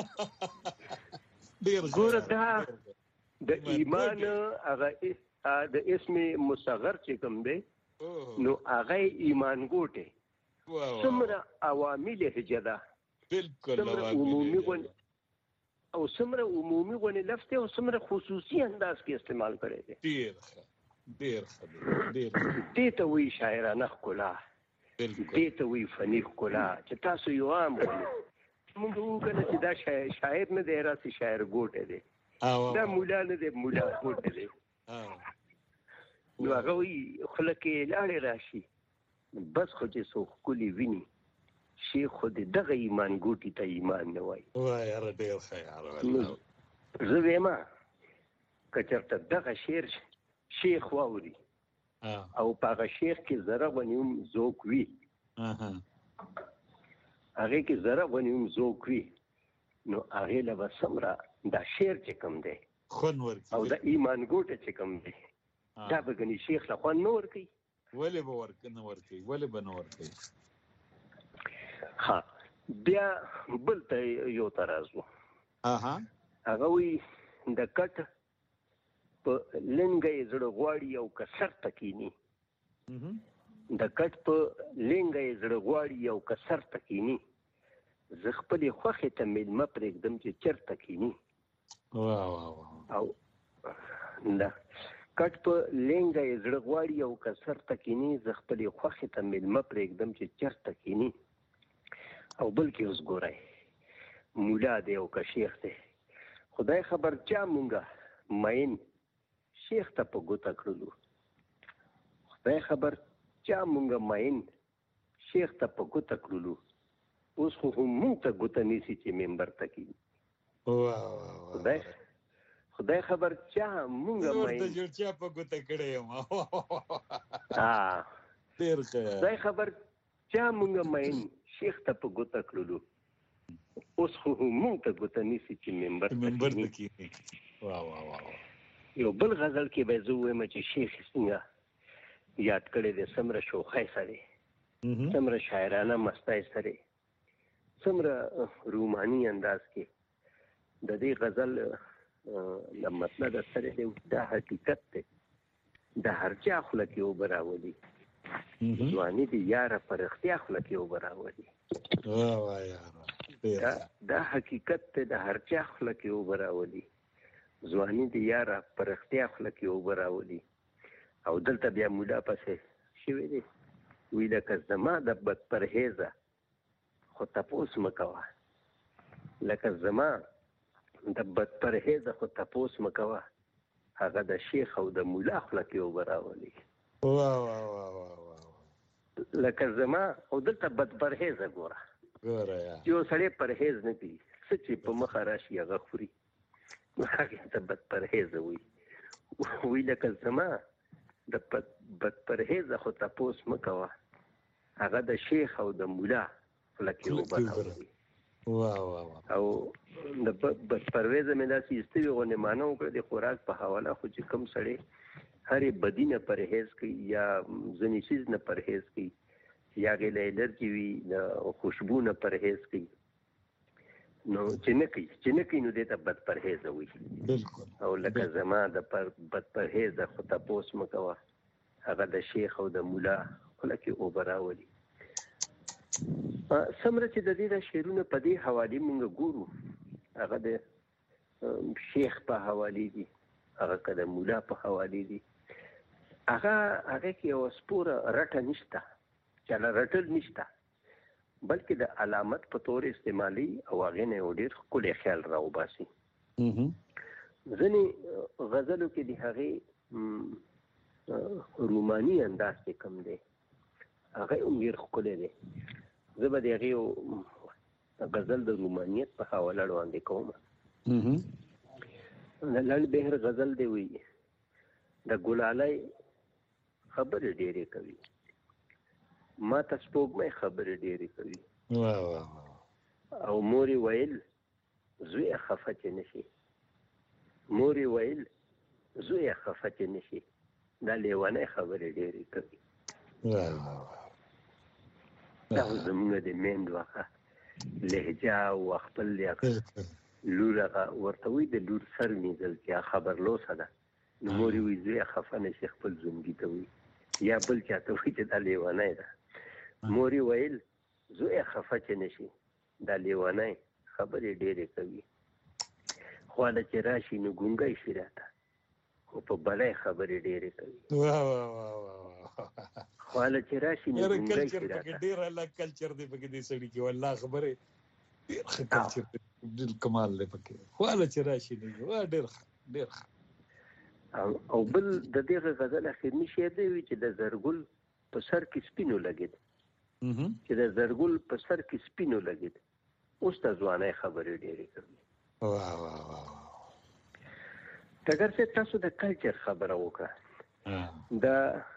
ډېر ګوره دا د ایمان هغه د اسم مصغر چې کوم دی نو هغه ایمان ګوټي څومره عوامل هجه ده څومره عمومي غونې او څومره عمومي غونې لفظ دی او څومره خصوصي انداز کې استعمال کړی دی ډېر ښه ډېر ښه ډېر دې ته وایي شاعرانه ښکلا دې ته وایي فني ښکلا چې تاسو یو عام ولې موږ وکړه چې دا شاعر نه دی راسي شاعر ګوټی دی دا مولا نه دی مولا ګوټی دی نو هغه وایي خوله کې لاړې راشي بس خو چې څوک ښکلي ویني شیخ خو د دغه ایمان ګوټي ته ایمان نه وایي وای یاره ډېر ښه یاره زه وایم که چېرته دغه شعر شیخ واوري او په هغه شیخ کې ذره غونې هم ذوق وي هغې کې ذره غونې هم ذوق وي نو هغې له به څومره دا شعر چې کوم دی خوند ورکوي او د ایمان ګوټه چې کوم دی دا به ګنې شیخ له خوند نه ورکوي ولې به ورک نه ورکوي ولې به نه ورکوي ها بیا بل ته یو تراز و هغه وایي د کټ په لنګه یې زړه غواړي او که سر ته کیني د کټ په لنګه یې زړه غواړي او که سر ته کیني زه خپلې خوښې ته میلمه پرېږدم چې چېرته کیني او دا کټ په لنګه یې زړه غواړي او که سر ته کیني زه خپلې خوښې ته میلمه پرېږدم چې چېرته کیني او بل کې اوس ګورئ مولا دی او که شیخ دی خدای خبر چا مونږه مین شیخ ته په ګوته کړلو خدای خبر چا مونږه مین شیخ ته په ګوته کړلو اوس خو هم مونږ ته ګوته نیسي چې ممبر ته کیني خدای خدای خبر چا مونږه مین چا په ګوته کړی یم خدای خبر چا مونږه مین شیخ ته په ګوته کړلو اوس خو مونږ ته ګوته نیسي چې ممبر ته کیني یو بل غزل کې به زه ووایم چې شیخ څنګه یاد کړی دی څومره شوخۍ سره څومره شاعرانه مستی سره څومره روماني انداز کې د دې غزل د مطلب سره دی دا حقیقت دی د هر چا خوله کې اوبه راولي ځواني د یاره پر اختیا خوله کې اوبه راولي دا حقیقت دی د هر چا خوله کې اوبه راولي ځواني د یاره پر اختیا خوله کې اوبه راولي او دلته بیا مولا پسې شوی دی وی لکه زما د بد پرهیزه خو تپوس مه کوه لکه زما د بد پرهیزه خو تپوس مه کوه هغه د شیخ او د مولا خوله کې اوبه راولي لکه زما او دلته بد پرهیزه ګوره یو سړی پرهیز نه کوي څه چې په مخه راشي هغه خوري هغه ته بد پرهیز وي وی لکه زما د بد پرهیز خو تاسو مکوه هغه د شیخ او د مولا لکه وبراوي واه واه او د بد پرهیز مې داسې استوي غو نه مانو کړ د خوراک په حواله خو چې کم سړی هرې بدینه پرهیز کوي یا ځنې چیز نه پرهیز کوي یا غیله الرجی وي د خوشبو نه پرهیز کوي نو چې نه کوي چې نه کوي نو دې ته بد پرهیز وي بالکل او لکه زما د پر بد پرهیز خو تاسو مکوه هغه د شیخ او د مولا لکه وبراولي سمره چې د دې د شعرونو په دې حواله مونږ ګورو هغه د شیخ په حواله دي هغه کله مولا په حواله دي هغه هغه کې یو سپوره رټه نشته چې لا رټل نشته بلکې د علامت په تور استعمالي او هغه نه ډېر خپل خیال راو باسي ځنې غزلو کې د هغه روماني انداز کې کم دی هغه هم ډېر خپل دی زه به د هغې غزل د رومانیت په حواله وړاندې کوم د لړ بهر غزل دی وي د ګلالۍ خبرې ډېرې کوي ما ته سپوږمۍ خبرې ډېرې کوي واه واه او مورې ویل زوی خفه چې نشي مورې ویل زوی خفه چې نشي دا لیوانۍ خبرې ډېرې کوي واه واه دا زمونږ د میندو هغه لهجه او خپل لور هغه ورته وي د لور سر نیدل چې خبرلوسه ده نو مورې وي زوی خفه نشي خپل زومګي ته وي یا بل چاته وي چې دا لیوانۍ ده مورې ویل زوی خفه چې نشي دا لیوانۍ خبرې ډېرې کوي خواله چې راشي نو ګونګی شي راته خو په بلای خبرې ډېرې کوي واه واه واه خواله چې راشي نو ګونګی شي راته ډېر الګ کلچر دی پکې دې سړي کې والله خبره ډېر ښه کلچر دی ډېر کمال دی پکې خواله چې راشي نو واه ډېر ډېر او بل د دې غزل اخرنی شعر دی چې د زرګل په سر کې سپینو لګید چې د زرګل په سر کې سپینو لګید اوس د ځوانۍ خبرې ډېرې کوي واه واه واه ټګر څه تاسو د کلچر خبره وکړه دا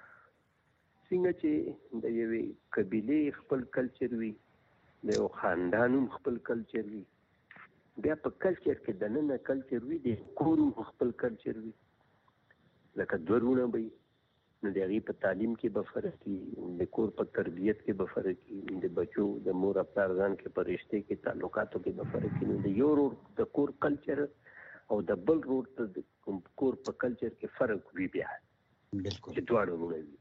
څنګه چې د یوې قبیلې خپل کلچر وي د یو خاندان خپل کلچر وي بیا په کلچر کې د نن کلچر وي د کور خپل کلچر وي لکه دورونه وي نو د هغې په تعلیم کې به فرق وي د کور په تربیت کې به فرق وي د بچو د مور او پلار ځان کې په رشتې کې تعلقاتو کې به فرق وي نو د یو رور د کور کلچر او د بل رور د کور په کلچر کې فرق وي بیا بالکل چې دواړه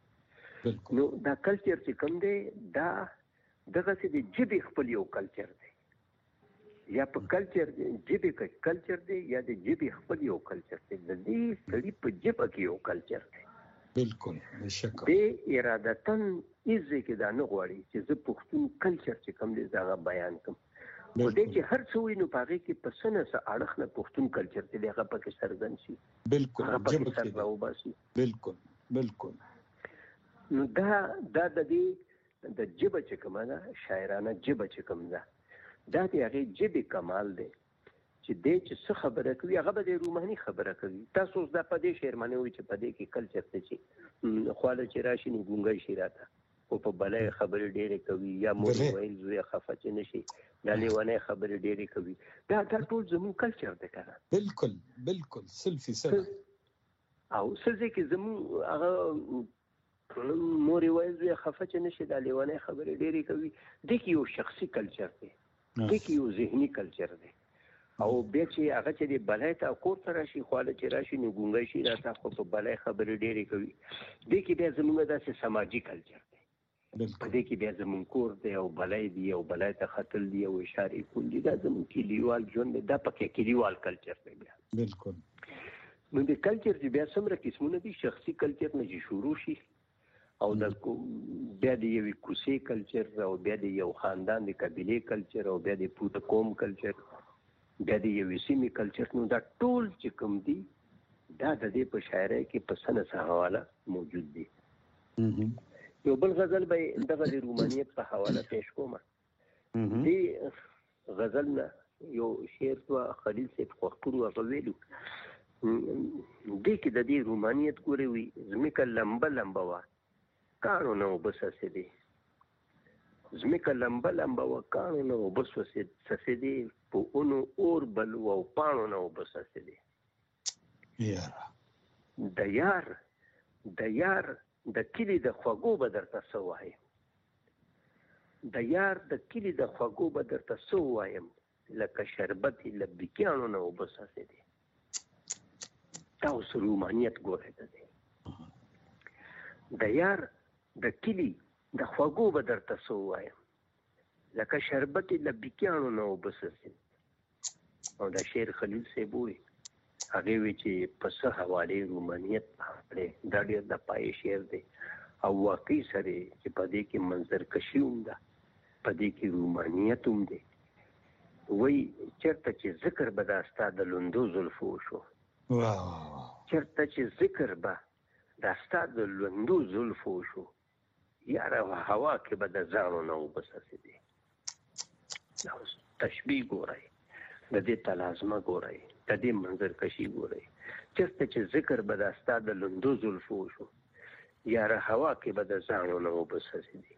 وي نو دا کلچر چې کوم دی دا دغسې د ژبې خپل یو کلچر دی یا په کلچر ژبې کې کلچر دی یا د ژبې خپل یو کلچر دی د دې سړي په ژبه کې یو کلچر دی بالکل بشکره د ارادتن ایزه کې دا نه غواړي چې زه پښتون کلچر چې کوم دی دا بیان کوم خو دې چې هر څه وي نو په هغې کې په څه نه څه اړخ نه پښتون کلچر دی هغه پکې څرګند شي بالکل هغه پکې سر راوباسي بالکل بالکل نو دا دا د دې د ژبه چې کومه ده شاعرانه ژبه چې کوم ده دا د هغې ژبې کمال دی چې دې چې څه خبره کوي هغه به د روماني خبره کوي تاسو اوس دا په دې شعر باندې وایي چې په دې کې کلچر دی چې خواله چې راشي نو ګونګی شي راته خو په بلای خبرې ډېرې کوي یا مور ویل زوی خفه چې نه شي دا لیونۍ خبرې ډېرې کوي دا دا ټول زموږ کلچر دی که نه بالکل بالکل سل فیصد او څه ځای کې زموږ هغه مور ویل زوی خفه چې نه شي دا لیونۍ خبرې ډېرې کوي دې کې یو شخصي کلچر دی دې کې یو ذهني کلچر دی او بیا چې هغه چې د بلای ته کور ته راشي خواله چې راشي نو ګونګی شي راته خو په بلای خبرې ډېرې کوي دې کې بیا زموږ داسې سماجي کلچر دی په دې کې بیا زموږ کور دی او بلای دی او بلای ته ختل دی او اشارې کول دي دا زموږ کلیوال ژوند دی دا پکې کلیوال کلچر دی بیا بالکل نو د کلچر چې بیا څومره قسمونه دي شخصي کلچر نه چې شروع شي او د بیا د یوې کوڅې کلچر او بیا د یو خاندان د قبیلې کلچر او بیا د پوره قوم کلچر بیا د یوې سیمې کلچر نو دا ټول چې کوم دي دا د دې په شاعرۍ کې په څه نه څه حواله موجود دي یو بل غزل به دغه د رومانیت په حواله پیش کوم دی غزل یو شعر تو خلیل صاحب خوښ هغه ویلو دې کې د دې رومانیت ګورې وي ځمکه لمبه لمبه وه کاڼو نه اوبه څڅېدې ځمکه لمبه لمبه وه کاڼو نه اوبه څڅېدې په اونو اور بل و او پاڼو نه اوبه څڅېدې د یار د یار د کلي د خوږو به درته څه وایم د یار د کلي د خوږو به درته څه ووایم لکه شربت یې له بیکیانو نه اوبه څڅېدې دا اوس رومانیت ګورئ د دی د یار د کلي د خوږو به درته څه ووایم لکه شربت یې له بیکیانو نه اوبه څڅېدې او دا شعر خلیل صاحب وایي هغې وایي چې په څه حوالې رومانیت دی دا ډېر د پایې شعر دی او واقعي سره چې په دې کې منظرکشي هم ده په دې کې رومانیت هم دی وایي چېرته چې ذکر به دا ستا د لوندو زلفو وشو چېرته چې ذکر به دا ستا د لوندو زلفو وشو یاره هوا کې به د زاڼو نه اوبه څڅېدې دا اوس تشبیه ګورئ د دې تلازمه ګورئ د دې منظرکشي ګورئ چېرته چې ذکر به دا ستا د لوندو زلفو وشو یاره هوا کې به د زاڼو نه اوبه څڅېدې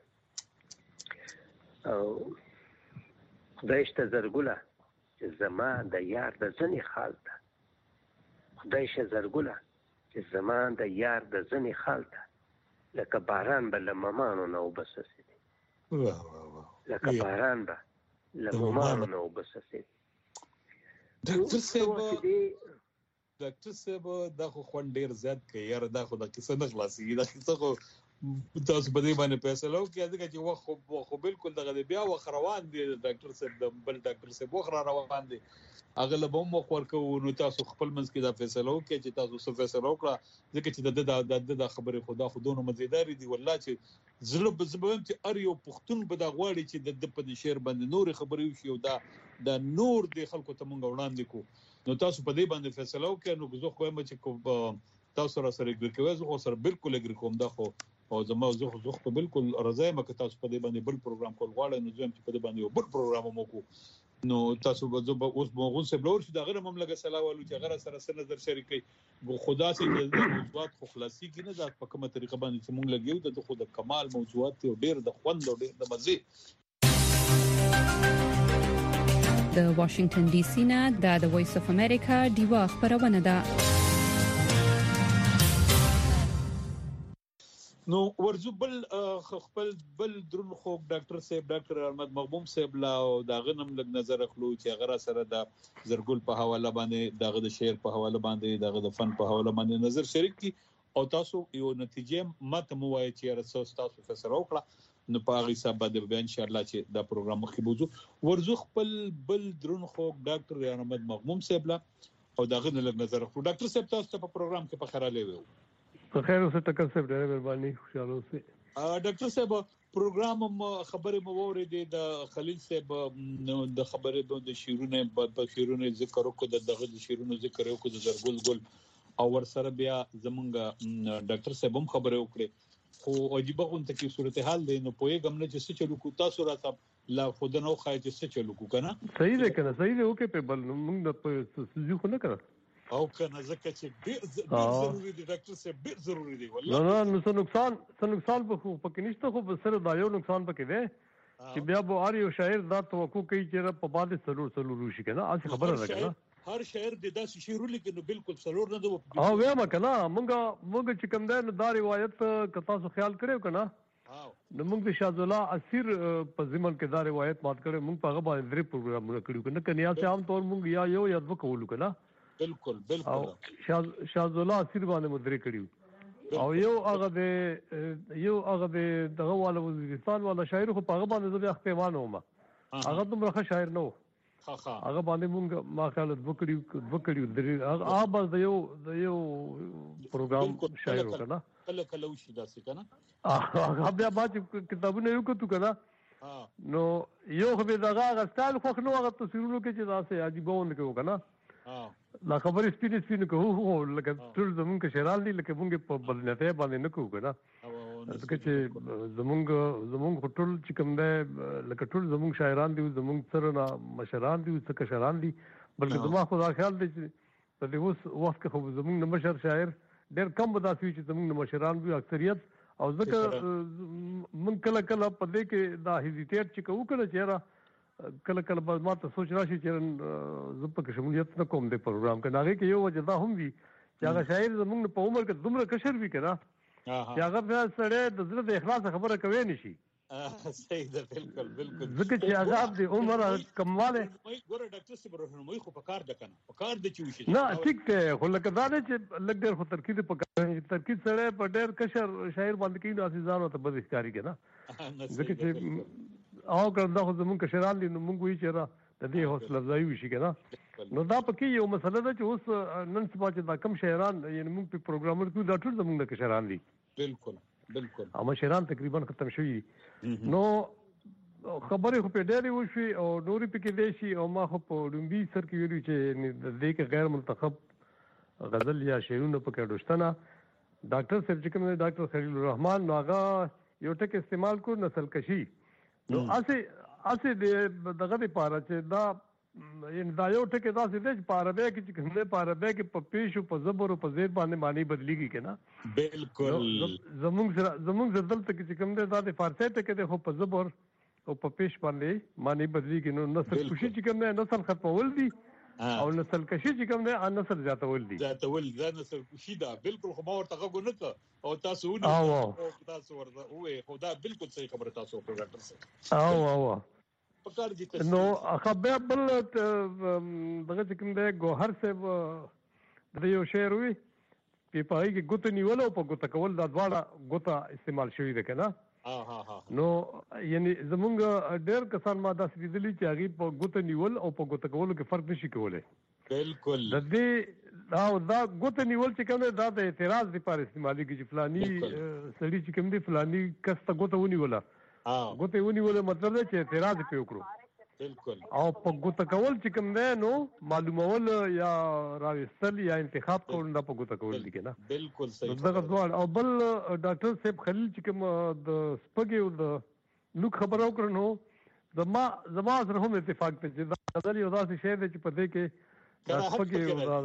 او خدای شته زرګله چې زما د یار د ځنې خال ته خدای شه زرګله چې زما د یار د ځنې خال ته لکه باران به له ممانو نه اوبه څڅېدې لکه باران به له ممانو نه اوبه څڅېدې ډاکټر صاحب ډاکټر صاحب دا خو خوند ډېر زیات کوي یاره دا خو د کیسه نه خلاصېږي دا کیسه خو تاسو په دې باندې فیصله وکړئ ځکه چې وخت خو بالکل دغه دی بیا وخت روان دی ډاکټر صاحب د بل ډاکټر صاحب وخت روان دی هغه له به هم وخت ورکوو نو تاسو خپل منځ کې دا فیصله وکړئ چې تاسو څه فیصله وکړه ځکه چې د د خبرې خو دا خو دونه مزیدارې دي والله چې زړه به زه به وایم چې هر یو پښتون به دا غواړي چې د ده په دې شعر باندې نورې خبرې وشي او دا د نور دې خلکو ته مونږ وړاندې کړو نو تاسو په دې باندې فیصله وکړئ نو زه خو وایم چې تاسو را سره اګری کوئ زه خو سره بالکل اګری کوم دا خو او زما زه خو زه بالکل راځم چې تاسو په دې باندې بل پروګرام کول غواړئ نو زه هم په دې باندې یو بل پروګرام مو کو نو تاسو به زه اوس موږ سره بلور شو دا غره مملکت سلام والو چې غره سره سره نظر شریکي خدا سي د موضوعات خو خلاصي کې نه دا په کومه طریقه باندې چې موږ لګیو د خو د کمال موضوعات او ډېر د خوند او ډېر د مزه د واشنگټن ډي سي نه د وایس اف امریکا دیوا خبرونه ده نو ورزو بل خپل بل درون خو ډاکټر صاحب ډاکټر احمد مغبوم صاحب لا او دا غنم لګ نظر اخلو چې غره سره د زرګل په حواله باندې دغه د شعر په حواله باندې دغه د فن په حواله باندې نظر شریک کی او تاسو یو نتیجه ماته مو وایي چې رسو تاسو فسر وکړه نو په هغه حساب باندې به ان شاء الله چې دا پروګرام مخکې بوزو ورزو خپل بل درون خو ډاکټر احمد مغبوم صاحب لا او دا غنم لګ نظر اخلو ډاکټر صاحب تاسو په پروګرام کې په خراله ویو خیر اوسه ټکر صاحب ډېر مهرباني خوشاله اوسه ډاکټر صاحب پروګرام خبره مو اورېدې د خلیل صاحب د خبره د شیرونه په شیرونه ذکر وکړو دغه د شیرونه ذکر وکړو د زرګل ګل او ور سره بیا زمونږ ډاکټر صاحب هم خبره وکړي خو عجیب غونډه کې صورتحال دی نو پوهه غمنه چې څه چلو کو تاسو راته لا خودنو خای چې څه چلو کو کنه صحیح ده کنه صحیح ده اوکې په بل موږ د سوزي خو نه کړ او کنه زکه چې ډېر ضروري دی ډاکټر صاحب ډېر ضروري دی والله نه نه څه نقصان څه نقصان په خو پکې نشته خو سره دا یو نقصان پکې دی چې بیا به هر یو شاعر دا توقع کوي چې په باندې سرور سرور وشي کنه اسی خبره ده کنه هر شاعر د داسې شعر لیکي نو بالکل سرور نه دی او وایم کنه موږ موږ چې کوم دی دا روایت کتا سو خیال کړو کنه نو موږ د شاه الله اسیر په ضمن کې دا روایت مات کړو موږ په هغه باندې درې پروګرامونه کړو کنه کنیا چې عام طور موږ یا یو یا دوه کولو کنه بالکل بالکل شاه الله اسیر باندې مدري کړیو او یو هغه د یو هغه د دغه والا وزیرستان والا شاعر خو په هغه باندې زه اختیار ومه هغه دومره ښه شاعر نه هغه باندې مونږ ما خیال وکړیو وکړیو هغه بس د یو د یو پروګرام شاعر وکړه کله کله وشي داسې کنه هغه بیا ما چې کتابونه یو کتو کنه نو یو خو به دغه غستال خو نو هغه تصویرونو کې چې داسې عجیبونه کوي کنه لا خبرې سپینې سپینې کوو لکه ټول زمونږ شهرال دي لکه مونږ په بلنته باندې نه کوو کنه ځکه چې زمونږ زمونږ ټول چې کوم دی لکه ټول زمونږ شاعران دي زمونږ سره نه مشران دي څه کشران دي بلکې زما خو دا خیال دی چې په دې اوس وخت کې خو زمونږ مشر شاعر ډېر کم به داسې وي چې زمونږ مشران وي اکثریت او ځکه مونږ کله کله په دې کې دا هیزیټیټ چې کوو کله چې کله کله به ما ته سوچ راشي چې زه پکې شمولیت نه کوم دې پروګرام کې هغې کې یو وجه دا هم وي چې هغه شاعر زمونږ په عمر کې دومره کشر وي که نه چې هغه بیا سړی د زړه د اخلاصه خبره کوی نه شي صحیح ده بالکل بالکل ځکه چې هغه د عمر کمواله ګوره ډاکټر صاحب رهنمایي خو په کار ده که نه په کار ده چې وشي نه ټیک دی خو لکه دا دی چې لږ ډېر خو ترکیب په کار ترکیب سړی په ډېر کشر شاعر باندې کوي نو هسې ځان ورته بد ښکاري که نه ځکه چې او که دا خو زمونږ کشران دي نو مونږ وایي چې را د دې حوصله افزایي وشي که نه نو دا پکې یو مسله ده چې اوس نن سبا چې دا کم شاعران یعنې مونږ په پروګرامونو کې دا ټول زمونږ د کشران دي بالکل بالکل او مشران تقریبا ختم شوي نو خبرې خو پې ډېرې وشوې او نورې پکې دی شي او ما خو په لومبي سر کې ویلي چې د دې کې غیر منتخب غزل یا شعرونه پکې ډوشتنه ډاکټر صاحب چې کوم دی ډاکټر خلیل الرحمن نو هغه یو ټکی استعمال کړو نسل کشي نو هسې هسې دغه دپاره چې دا یعنې دا یو ټکی داسې دی چې په عربۍ کې چې کوم دی په عربۍ کې په پیش او په زبر او په زید باندې معنی بدلېږي که نه بالکل زمونږ سره زمونږ سره دلته کې چې کوم دی دا د فارسي ټکی دی خو په زبر او په پیش باندې معنی بدلېږي نو نسل کشي چې کوم دی نسل ختمول دي او نسل کشي چې کوم دی ان نسل زیاتول دي زیاتول دا نسل کشي ده بالکل خو ما ورته غوږ نه کړ او تاسو ونه او تاسو ورته وې خو دا بالکل صحیح خبره تاسو وکړه ډاکټر صاحب او او نو خبر بل دغه چې کوم دی ګوهر صاحب د یو شعر وي په پای کې ګوت نیول او په ګوت کول دا دواړه ګوت استعمال شوی دی که نه نو یعنې زمونږ ډېر کسان ما داسې لیدلي چې هغې په ګوت نیول او په ګوت کولو کې فرق نشي کولی بالکل د دې او دا ګوت نیول چې کوم دی دا د اعتراض لپاره استعمالېږي چې فلاني سړي چې کوم دی فلاني کس ته ګوته ونیوله ګوته ونیوله مطلب دی چې اعتراض پې وکړو بالکل او په ګوته کول چې کوم دی نو معلومول یا راوستل یا انتخاب کول دا په ګوته کول دي که نه بالکل صحیح دغه دواړه او بل ډاکټر صاحب خلیل چې کوم د سپږې او د لوک خبره وکړه نو د ما زما سره هم اتفاق دی چې دا غزل یو داسې شی دی چې په دې کې دا سپږې او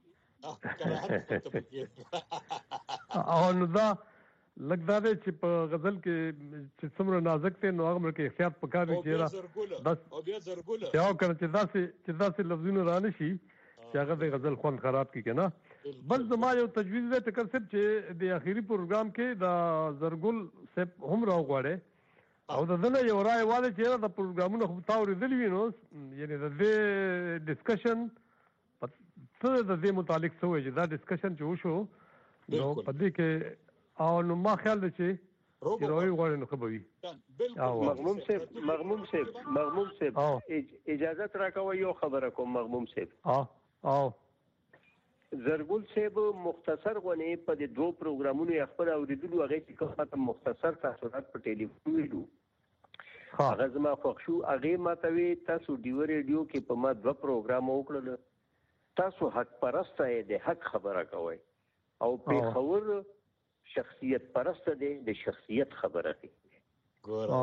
دا دغه او نو دا لږ دا دی چې په غزل کې چې څومره نازک دی نو هغه مړ کې احتیاط پکار دی چې بس چې او که چې داسې چې داسې لفظونه را نه شي چې هغه د غزل خوند خراب کړي که نه بل زما یو تجویز دی ټکر صاحب چې د اخري پروګرام کې د زرګل صاحب هم راوغواړی او د ده نه یو رایې والی چې د پروګرامونه خو تا اورېدلي وي نو یعنې د دې ډسکشن څه د دې متعلق څه وایي چې دا ډسکشن چې وشو نو په دې کې او نو ما خیال دی چې چې راوي غواړي نو ښه به وي مغموم صاحب مغموم صاحب مغموم صاحب اجازت راکوئ یو خبره کوم مغموم صاحب او زرګل صاحب مختصر غونې په دې دوه پروګرامونو یې خپل اورېدلو هغې چې کوم مختصر تاثرات په ټلیفون ویلو هغه زما خوښ شو هغې ما ته وې تاسو ډیو ریډیو کې په ما دوه پروګرام وکړل تاسو حق پرسته یې د حق خبره کوئ او پېښور شخصیت پرسته دی د شخصیت خبره کوي ګوره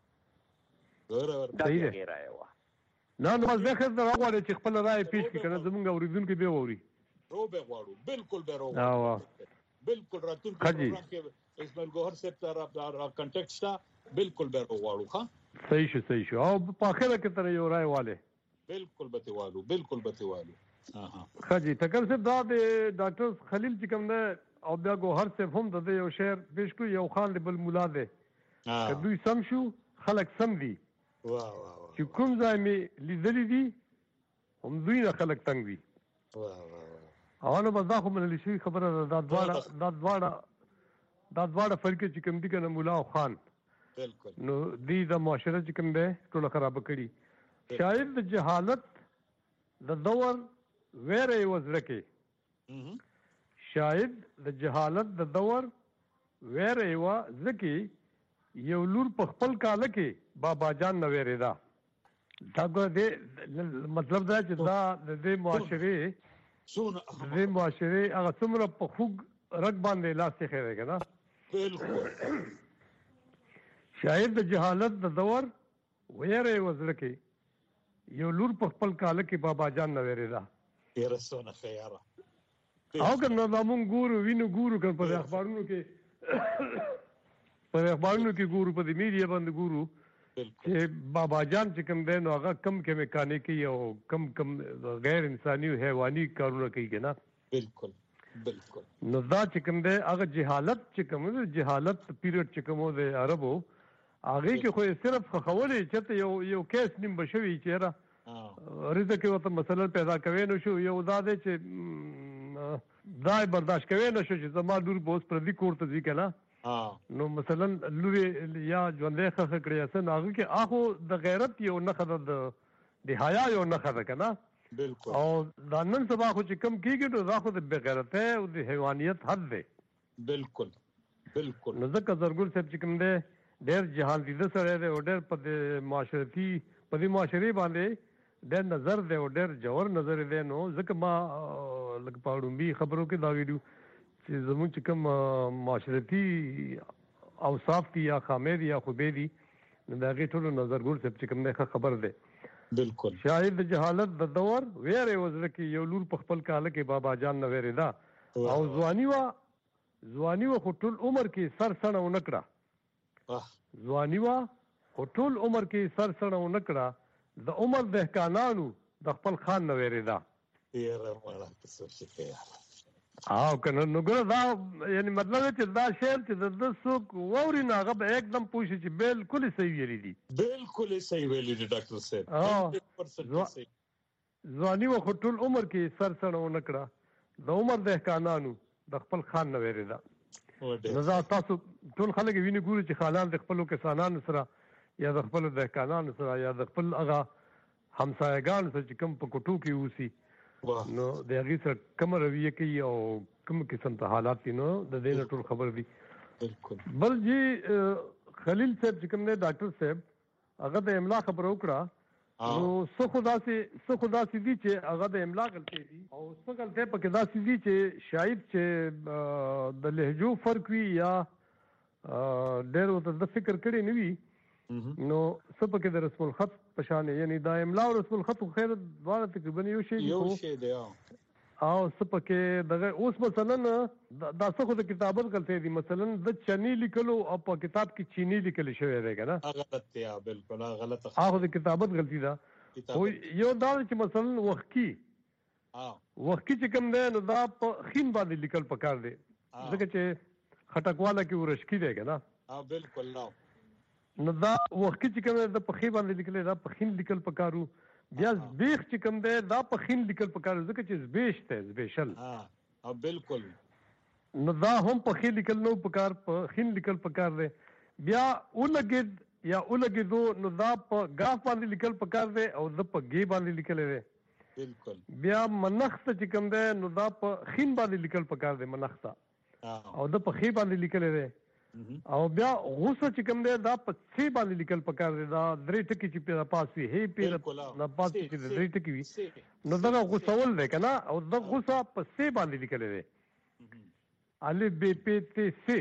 ګوره دا یې رایه وه نه نو بس زه ښه غواړم چې خپله رایه پیش کړي که نه زمونږ اورېدونکي بیا واوري رو به غواړو بالکل به رو غواړو بالکل راتلونکي پروګرام کې اسماعیل ګوهر صاحب ته را کنټیکټ شته بالکل به رو غواړو ښه صحیح شو صحیح شو او په اخره کې تر یو رایه والی بالکل به ترې والو بالکل به ترې والو ښه جي ټکر صاحب دا د ډاکټر خلیل چې کوم دی او بیا ګوهر صاحب هم د دې یو شعر پیش کړو یو خان دی بل ملا دی که دوی سم شو خلک سم دي چې کوم ځای مې لیدلي دي هم دوی نه خلک تنګ دي او نو بس دا خو منلي شوي خبره ده دا دواړه دا دواړه دا دواړه فرقې چې کوم دي که نه ملا او خان نو دوی د معاشره چې کوم دی ټوله خرابه کړي شاید د جهالت د دور ویره یې وزړه کې شاید د جهالت د دور ویره یې وه ځکه یو لور په خپل کاله کې بابا جان نه ویرېده دا ګوره دې مطلب دا چې دا د دې معاشرې د دې معاشرې هغه څومره په خوږ رګ باندې لاس ایښی دی که نه بالکل شاید د جهالت د دور ویره وزړه کې یو لور په خپل کال کې بابا جان نه ویریدا ډیر سونه خیاره او کنه دا مونږ ګورو وینو ګورو که په اخبارونو کې په اخبارونو کې ګورو په میډیا باندې ګورو چې بابا جان چې کوم دی نو هغه کم کې میکانیکي او کم کم غیر انساني او حیواني کارونه کوي کنه بالکل بالکل نو دا چې کوم دی هغه جهالت چې کوم دی جهالت پیریډ چې کوم دی عربو هغه کې خو صرف خولې چې یو یو کیس نیم بشوي چیرې رزق وته مسله پیدا کوي نو شو یو دا دی چې دا برداشت کوي نو شو چې زما لور بوس پر دې کوړه ځي کنه نو مثلا لوري یا ژوندې خخ کړی اسن هغه کې اخو د غیرت یو نه خد د حیا یو نه خد کنه بالکل او دا نن سبا خو چې کم کیږي نو دا خو د بغیرته او د حیوانیت حد دی بالکل بالکل نو ځکه زرګل صاحب چې کوم دی ډېر جهان دي سره دی او ډېر په معاشرتي په دې معاشري باندې ډېر نظر دی او ډېر جوړ نظر دی نو ځکه ما لکه پاړومبي خبرو کې دا ویډیو چې زموږ چې کوم معاشرتي اوصاف دي یا خامې دي یا خوبې دي نو د هغې ټولو نظرګور صاحب چې کوم دی ښه خبر دی بالکل شاید د جهالت د دور ویرې وزړه کې یو لور په خپل کاله کې بابا جان نه ویرېده او ځواني وه ځواني وه خو ټول عمر کې سر سڼه ونه کړه ځواني وه خو ټول عمر کې سر سڼه ونه کړه د عمر دهقانانو د خپل خان نه ویرېده ډېره مړه تصور چې کوي او کنه نو ګوره دا یعنی مطلب چې دا شعر چې د ده څوک واوري نو هغه به एकदम پوه شي چې بالکل صحیح ویلي دي بالکل صحیح ویلي دي ډاکټر صاحب ځواني وه خو ټول عمر کې سر سڼه ونه کړه د عمر دهقانانو د خپل خان نه ویرېده نو دا تاسو ټول خلک ویني ګوري چې خانان د خپلو کسانانو سره یا د خپلو دهقانانو سره یا د خپل هغه همسایګانو سره چې کوم په کوټو کې اوسي نو د هغې سره کومه رویه کوي او کوم قسم ته حالات دي نو د دې نه ټول خبر دي بالکل بل جی خلیل صاحب چې کوم دی ډاکټر صاحب هغه د املا خبره وکړه نو څه خو داسې څه خو داسې دي چې هغه د املا غلطۍ دي او څه غلطۍ پکې داسې دي چې شاید چې د لهجو فرق وي یا ډېر ورته د فکر کړی نه وي نو څه پکې د رسم الخط په شان یعنی دا املا او رسم الخط خو خیر دواړه تقریبا یو شی یو شی دی او څه پکې دغه اوس مثلا دا څه خو د کتابت غلطۍ دي مثلا د چنی لیکلو او په کتاب کې چینی لیکل شوی دی که نه غلط دی بالکل غلطه هغه د کتابت غلطي ده خو یو دا چې مثلا وختي وختي چې کوم دی نو دا په خین باندې لیکل پکار دی ځکه چې خټکواله کې ورشکي دی که نه بالکل نه نو دا وختي چې کوم د پخې باندې لیکل دا پخین لیکل پکارو بیا زبیخ چې کوم دی دا پخین لیکل پکارو ځکه چې زبیش دی زبیشل ها بالکل نو دا هم پخې لیکل نو پکار پخین لیکل پکار دی بیا ولګید یا ولګیدو نو دا په ګاف باندې لیکل پکار دی او د په ګې باندې لیکل دی بالکل بیا منخت چې کوم دی نو دا په خین باندې لیکل پکار دی منخت او د په خې باندې لیکل دی او بیا غوسه چې کوم دی دا په څه باندې لیکل پکار دی دا درې ټکي چې پیدا پاس وي هي پیدا نه پاس چې درې ټکي وي نو دا غوسول دی کنه او دا غوسه په څه باندې لیکل دی الف ب پ ت س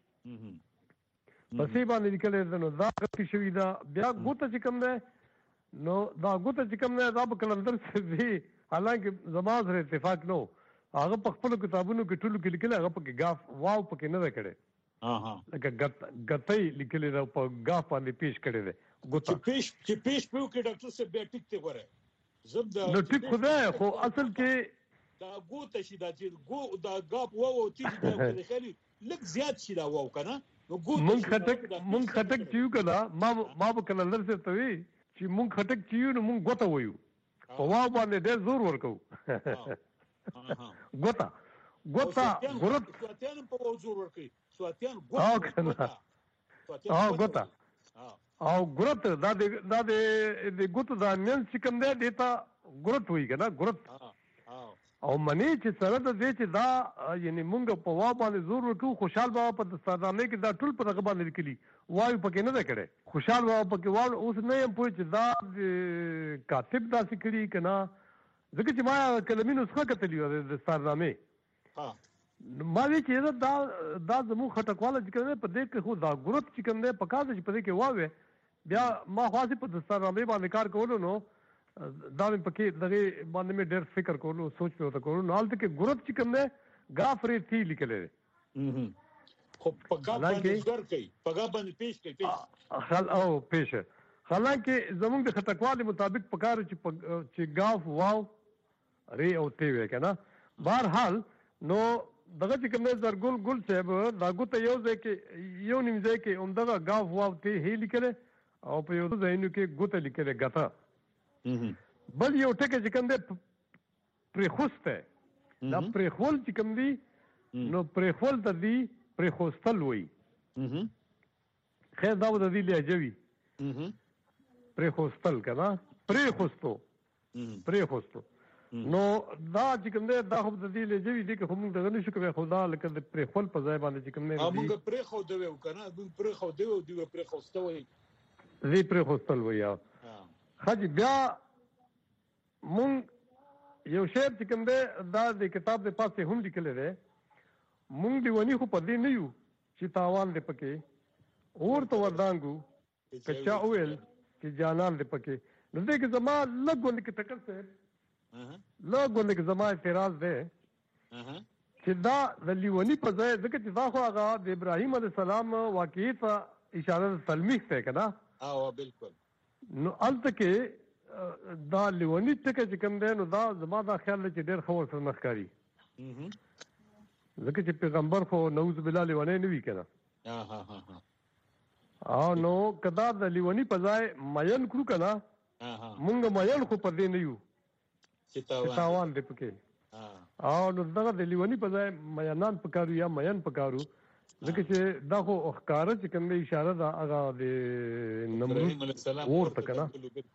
په څه باندې لیکل دی نو دا غلطي شوی دا بیا ګوته چې کوم دی نو دا ګوته چې کوم دی دا په کلندر څه دی حالانکه زما سره اتفاق نو هغه په خپل کتابونو کې ټولو کې لیکل هغه په غاف واو پکې نه کړي لکه ګتۍ لیکلې ده په ګاف باندې پیش کړی دی چې پیش چې پیش په کې ډاکټر صاحب بیا ټیک ته غوړه زب دا نو ټیک خدای خو اصل کې دا ګوته شي دا چې ګو دا ګاف وو او چې دا خالي لږ زیات شي دا وو کنه نو ګوته مونږ خټک مونږ خټک چیو کنه ما ما په کلندر څه توي چې مونږ خټک چیو نو مونږ ګوته وایو په وا باندې ډېر زور ورکو ګوته ګوته ګورت سواتیان په زور ورکي سواتیان ګوته او ګوته او ګورت دا د دا د ګوته دا نن چې کوم دی دیتا ګورت وایي کنه ګورت او منی چې سره د دې چې دا یعنی مونږ په وا باندې زور ورکو خوشحال بابا په دستاردانه کې دا ټول په هغه باندې لیکلي وایو پکې نه ده کړی خوشحال بابا پکې وایو اوس نه یم پوه چې دا کاتب داسې کړي که نه ځکه چې ما کلمې نسخه کتلي وه د دستاردانې ما وی چې دا دا زمو خټکواله چې کنه په دې کې خو دا ګروپ چې کنه په کار چې په دې کې واوي بیا ما خاصه په دسترامې باندې کار کولو نو دا مې پکې دغه باندې مې ډېر فکر کولو سوچ په وته کولو نو حالت کې ګروپ چې کنه غافرې تھی لیکلې خو پګا باندې ګر کوي پګا باندې پیش کوي پیش خل او پیش حالانکه زمونږ د خټکوالي مطابق پکار چې چې غاف واو ری او تی وې کنه بهرحال نو دغه چې کوم زرګل ګل صاحب دا ګوت یو ځای کې یو نیم ځای کې اومدغه غاف واو تی هی لیکل او په یو ځای نو کې ګوت لیکل غتا بل یو ټکی چې کوم د پر خوسته دا پر خول چې کوم دی نو پر خول د دې پر خوستل وای خیر دا د دې لهجوي پر خوستل کنه پر خوستو پر خوستو نو دا چې کوم دی دا خو د دې لهجوي دي که موږ دغه نشو کوي خدا لکه د پر خول په ځای باندې چې کوم نه دی موږ پر خو دی کنه موږ پر خو دی دی پر خوستو وای دې پر خوستل وای خاجي بیا مونږ یو شعر چې کوم دی دا د کتاب د پاسه هم لیکل دی مونږ دی ونی خو په دې نه یو چې تاوان دې پکې اور تو ودانګو کچا اویل چې جانان دې پکې نو دې کې زما لګول کې تکل څه لګول کې زما اعتراض دی چې دا د لیونی په ځای ځکه چې دا خو هغه د ابراهیم علیه السلام واقعي ته اشاره تلمیح ته کړه او بالکل نو الته کې دا لیونی ټکه چې کوم دی نو دا زما دا خیال چې ډېر خور سره مخکاري ځکه چې پیغمبر خو نعوذ بالله لیونی نه وی کنه ها ها ها او نو کدا د لیونی په ځای مین کړو کنه مونږ مین خو په دې نه یو چې تاوان دې پکې او نو دغه د لیونی په ځای مینان پکارو یا مین پکارو ځکه چې دا خو اخکار چې کوم اشاره دا هغه د نمرود ورته کنه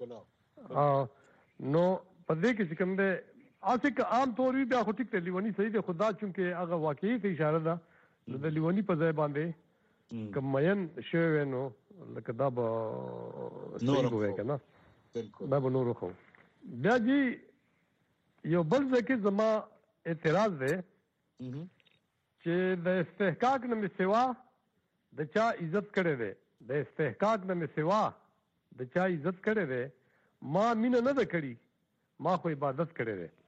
نو په دې کې چې کوم دی اسی که عام طور وی بیا خو ټیک ته لیونی صحیح دی خدا چونکه هغه واقعي ته اشاره ده نو د لیونی په ځای باندې کوم مین شوی نو لکه دا به صحیح وای کنه دا به نور خو بیا جی یو بل ځکه زما اعتراض دی چې د استحقاق نه سوا د چا عزت کړي دی د استحقاق نه سوا د چا عزت کړي دی ما مینه نه ده کړي ما خو عبادت کړي دی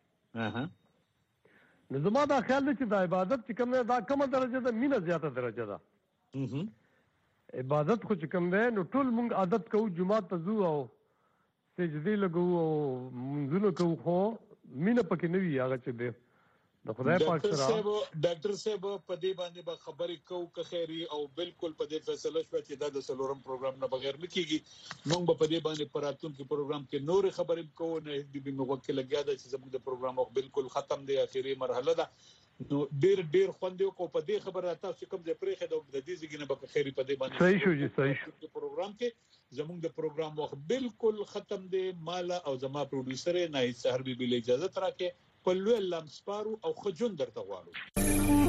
نو زما دا خیال دی چې دا عبادت چې کوم دی دا کومه درجه ده مینه زیاته درجه ده عبادت خو چې کوم دی نو ټول مونږ عادت کوو جمعه ته ځو او سجدي لګو او منځونه کوو خو مینه پکې نه وي هغه چې دی د خدای پاک سره ډاکټر صاحب په دې باندې به خبرې کوو که خیري او بالکل په دې فیصله شو چې دا د سلورم پروګرام نه بغیر نه کیږي موږ په دې باندې پراتون کې پروګرام کې نور خبرې کوو نه دې به موږ کې لګیا ده چې زموږ د پروګرام او بالکل ختم دی اخیری مرحله ده نو ډیر ډیر خوندې کو په دې خبره تاسو کوم ځای پرې خدای د دې ځګنه به خیري په دې باندې صحیح شو جی صحیح شو په پروګرام کې زموږ د پروګرام وخت بالکل ختم دی مالا او زما پروډوسر نه سحر بي بي اجازه تراکه په لوی لمسپارو او خجون درته غواړو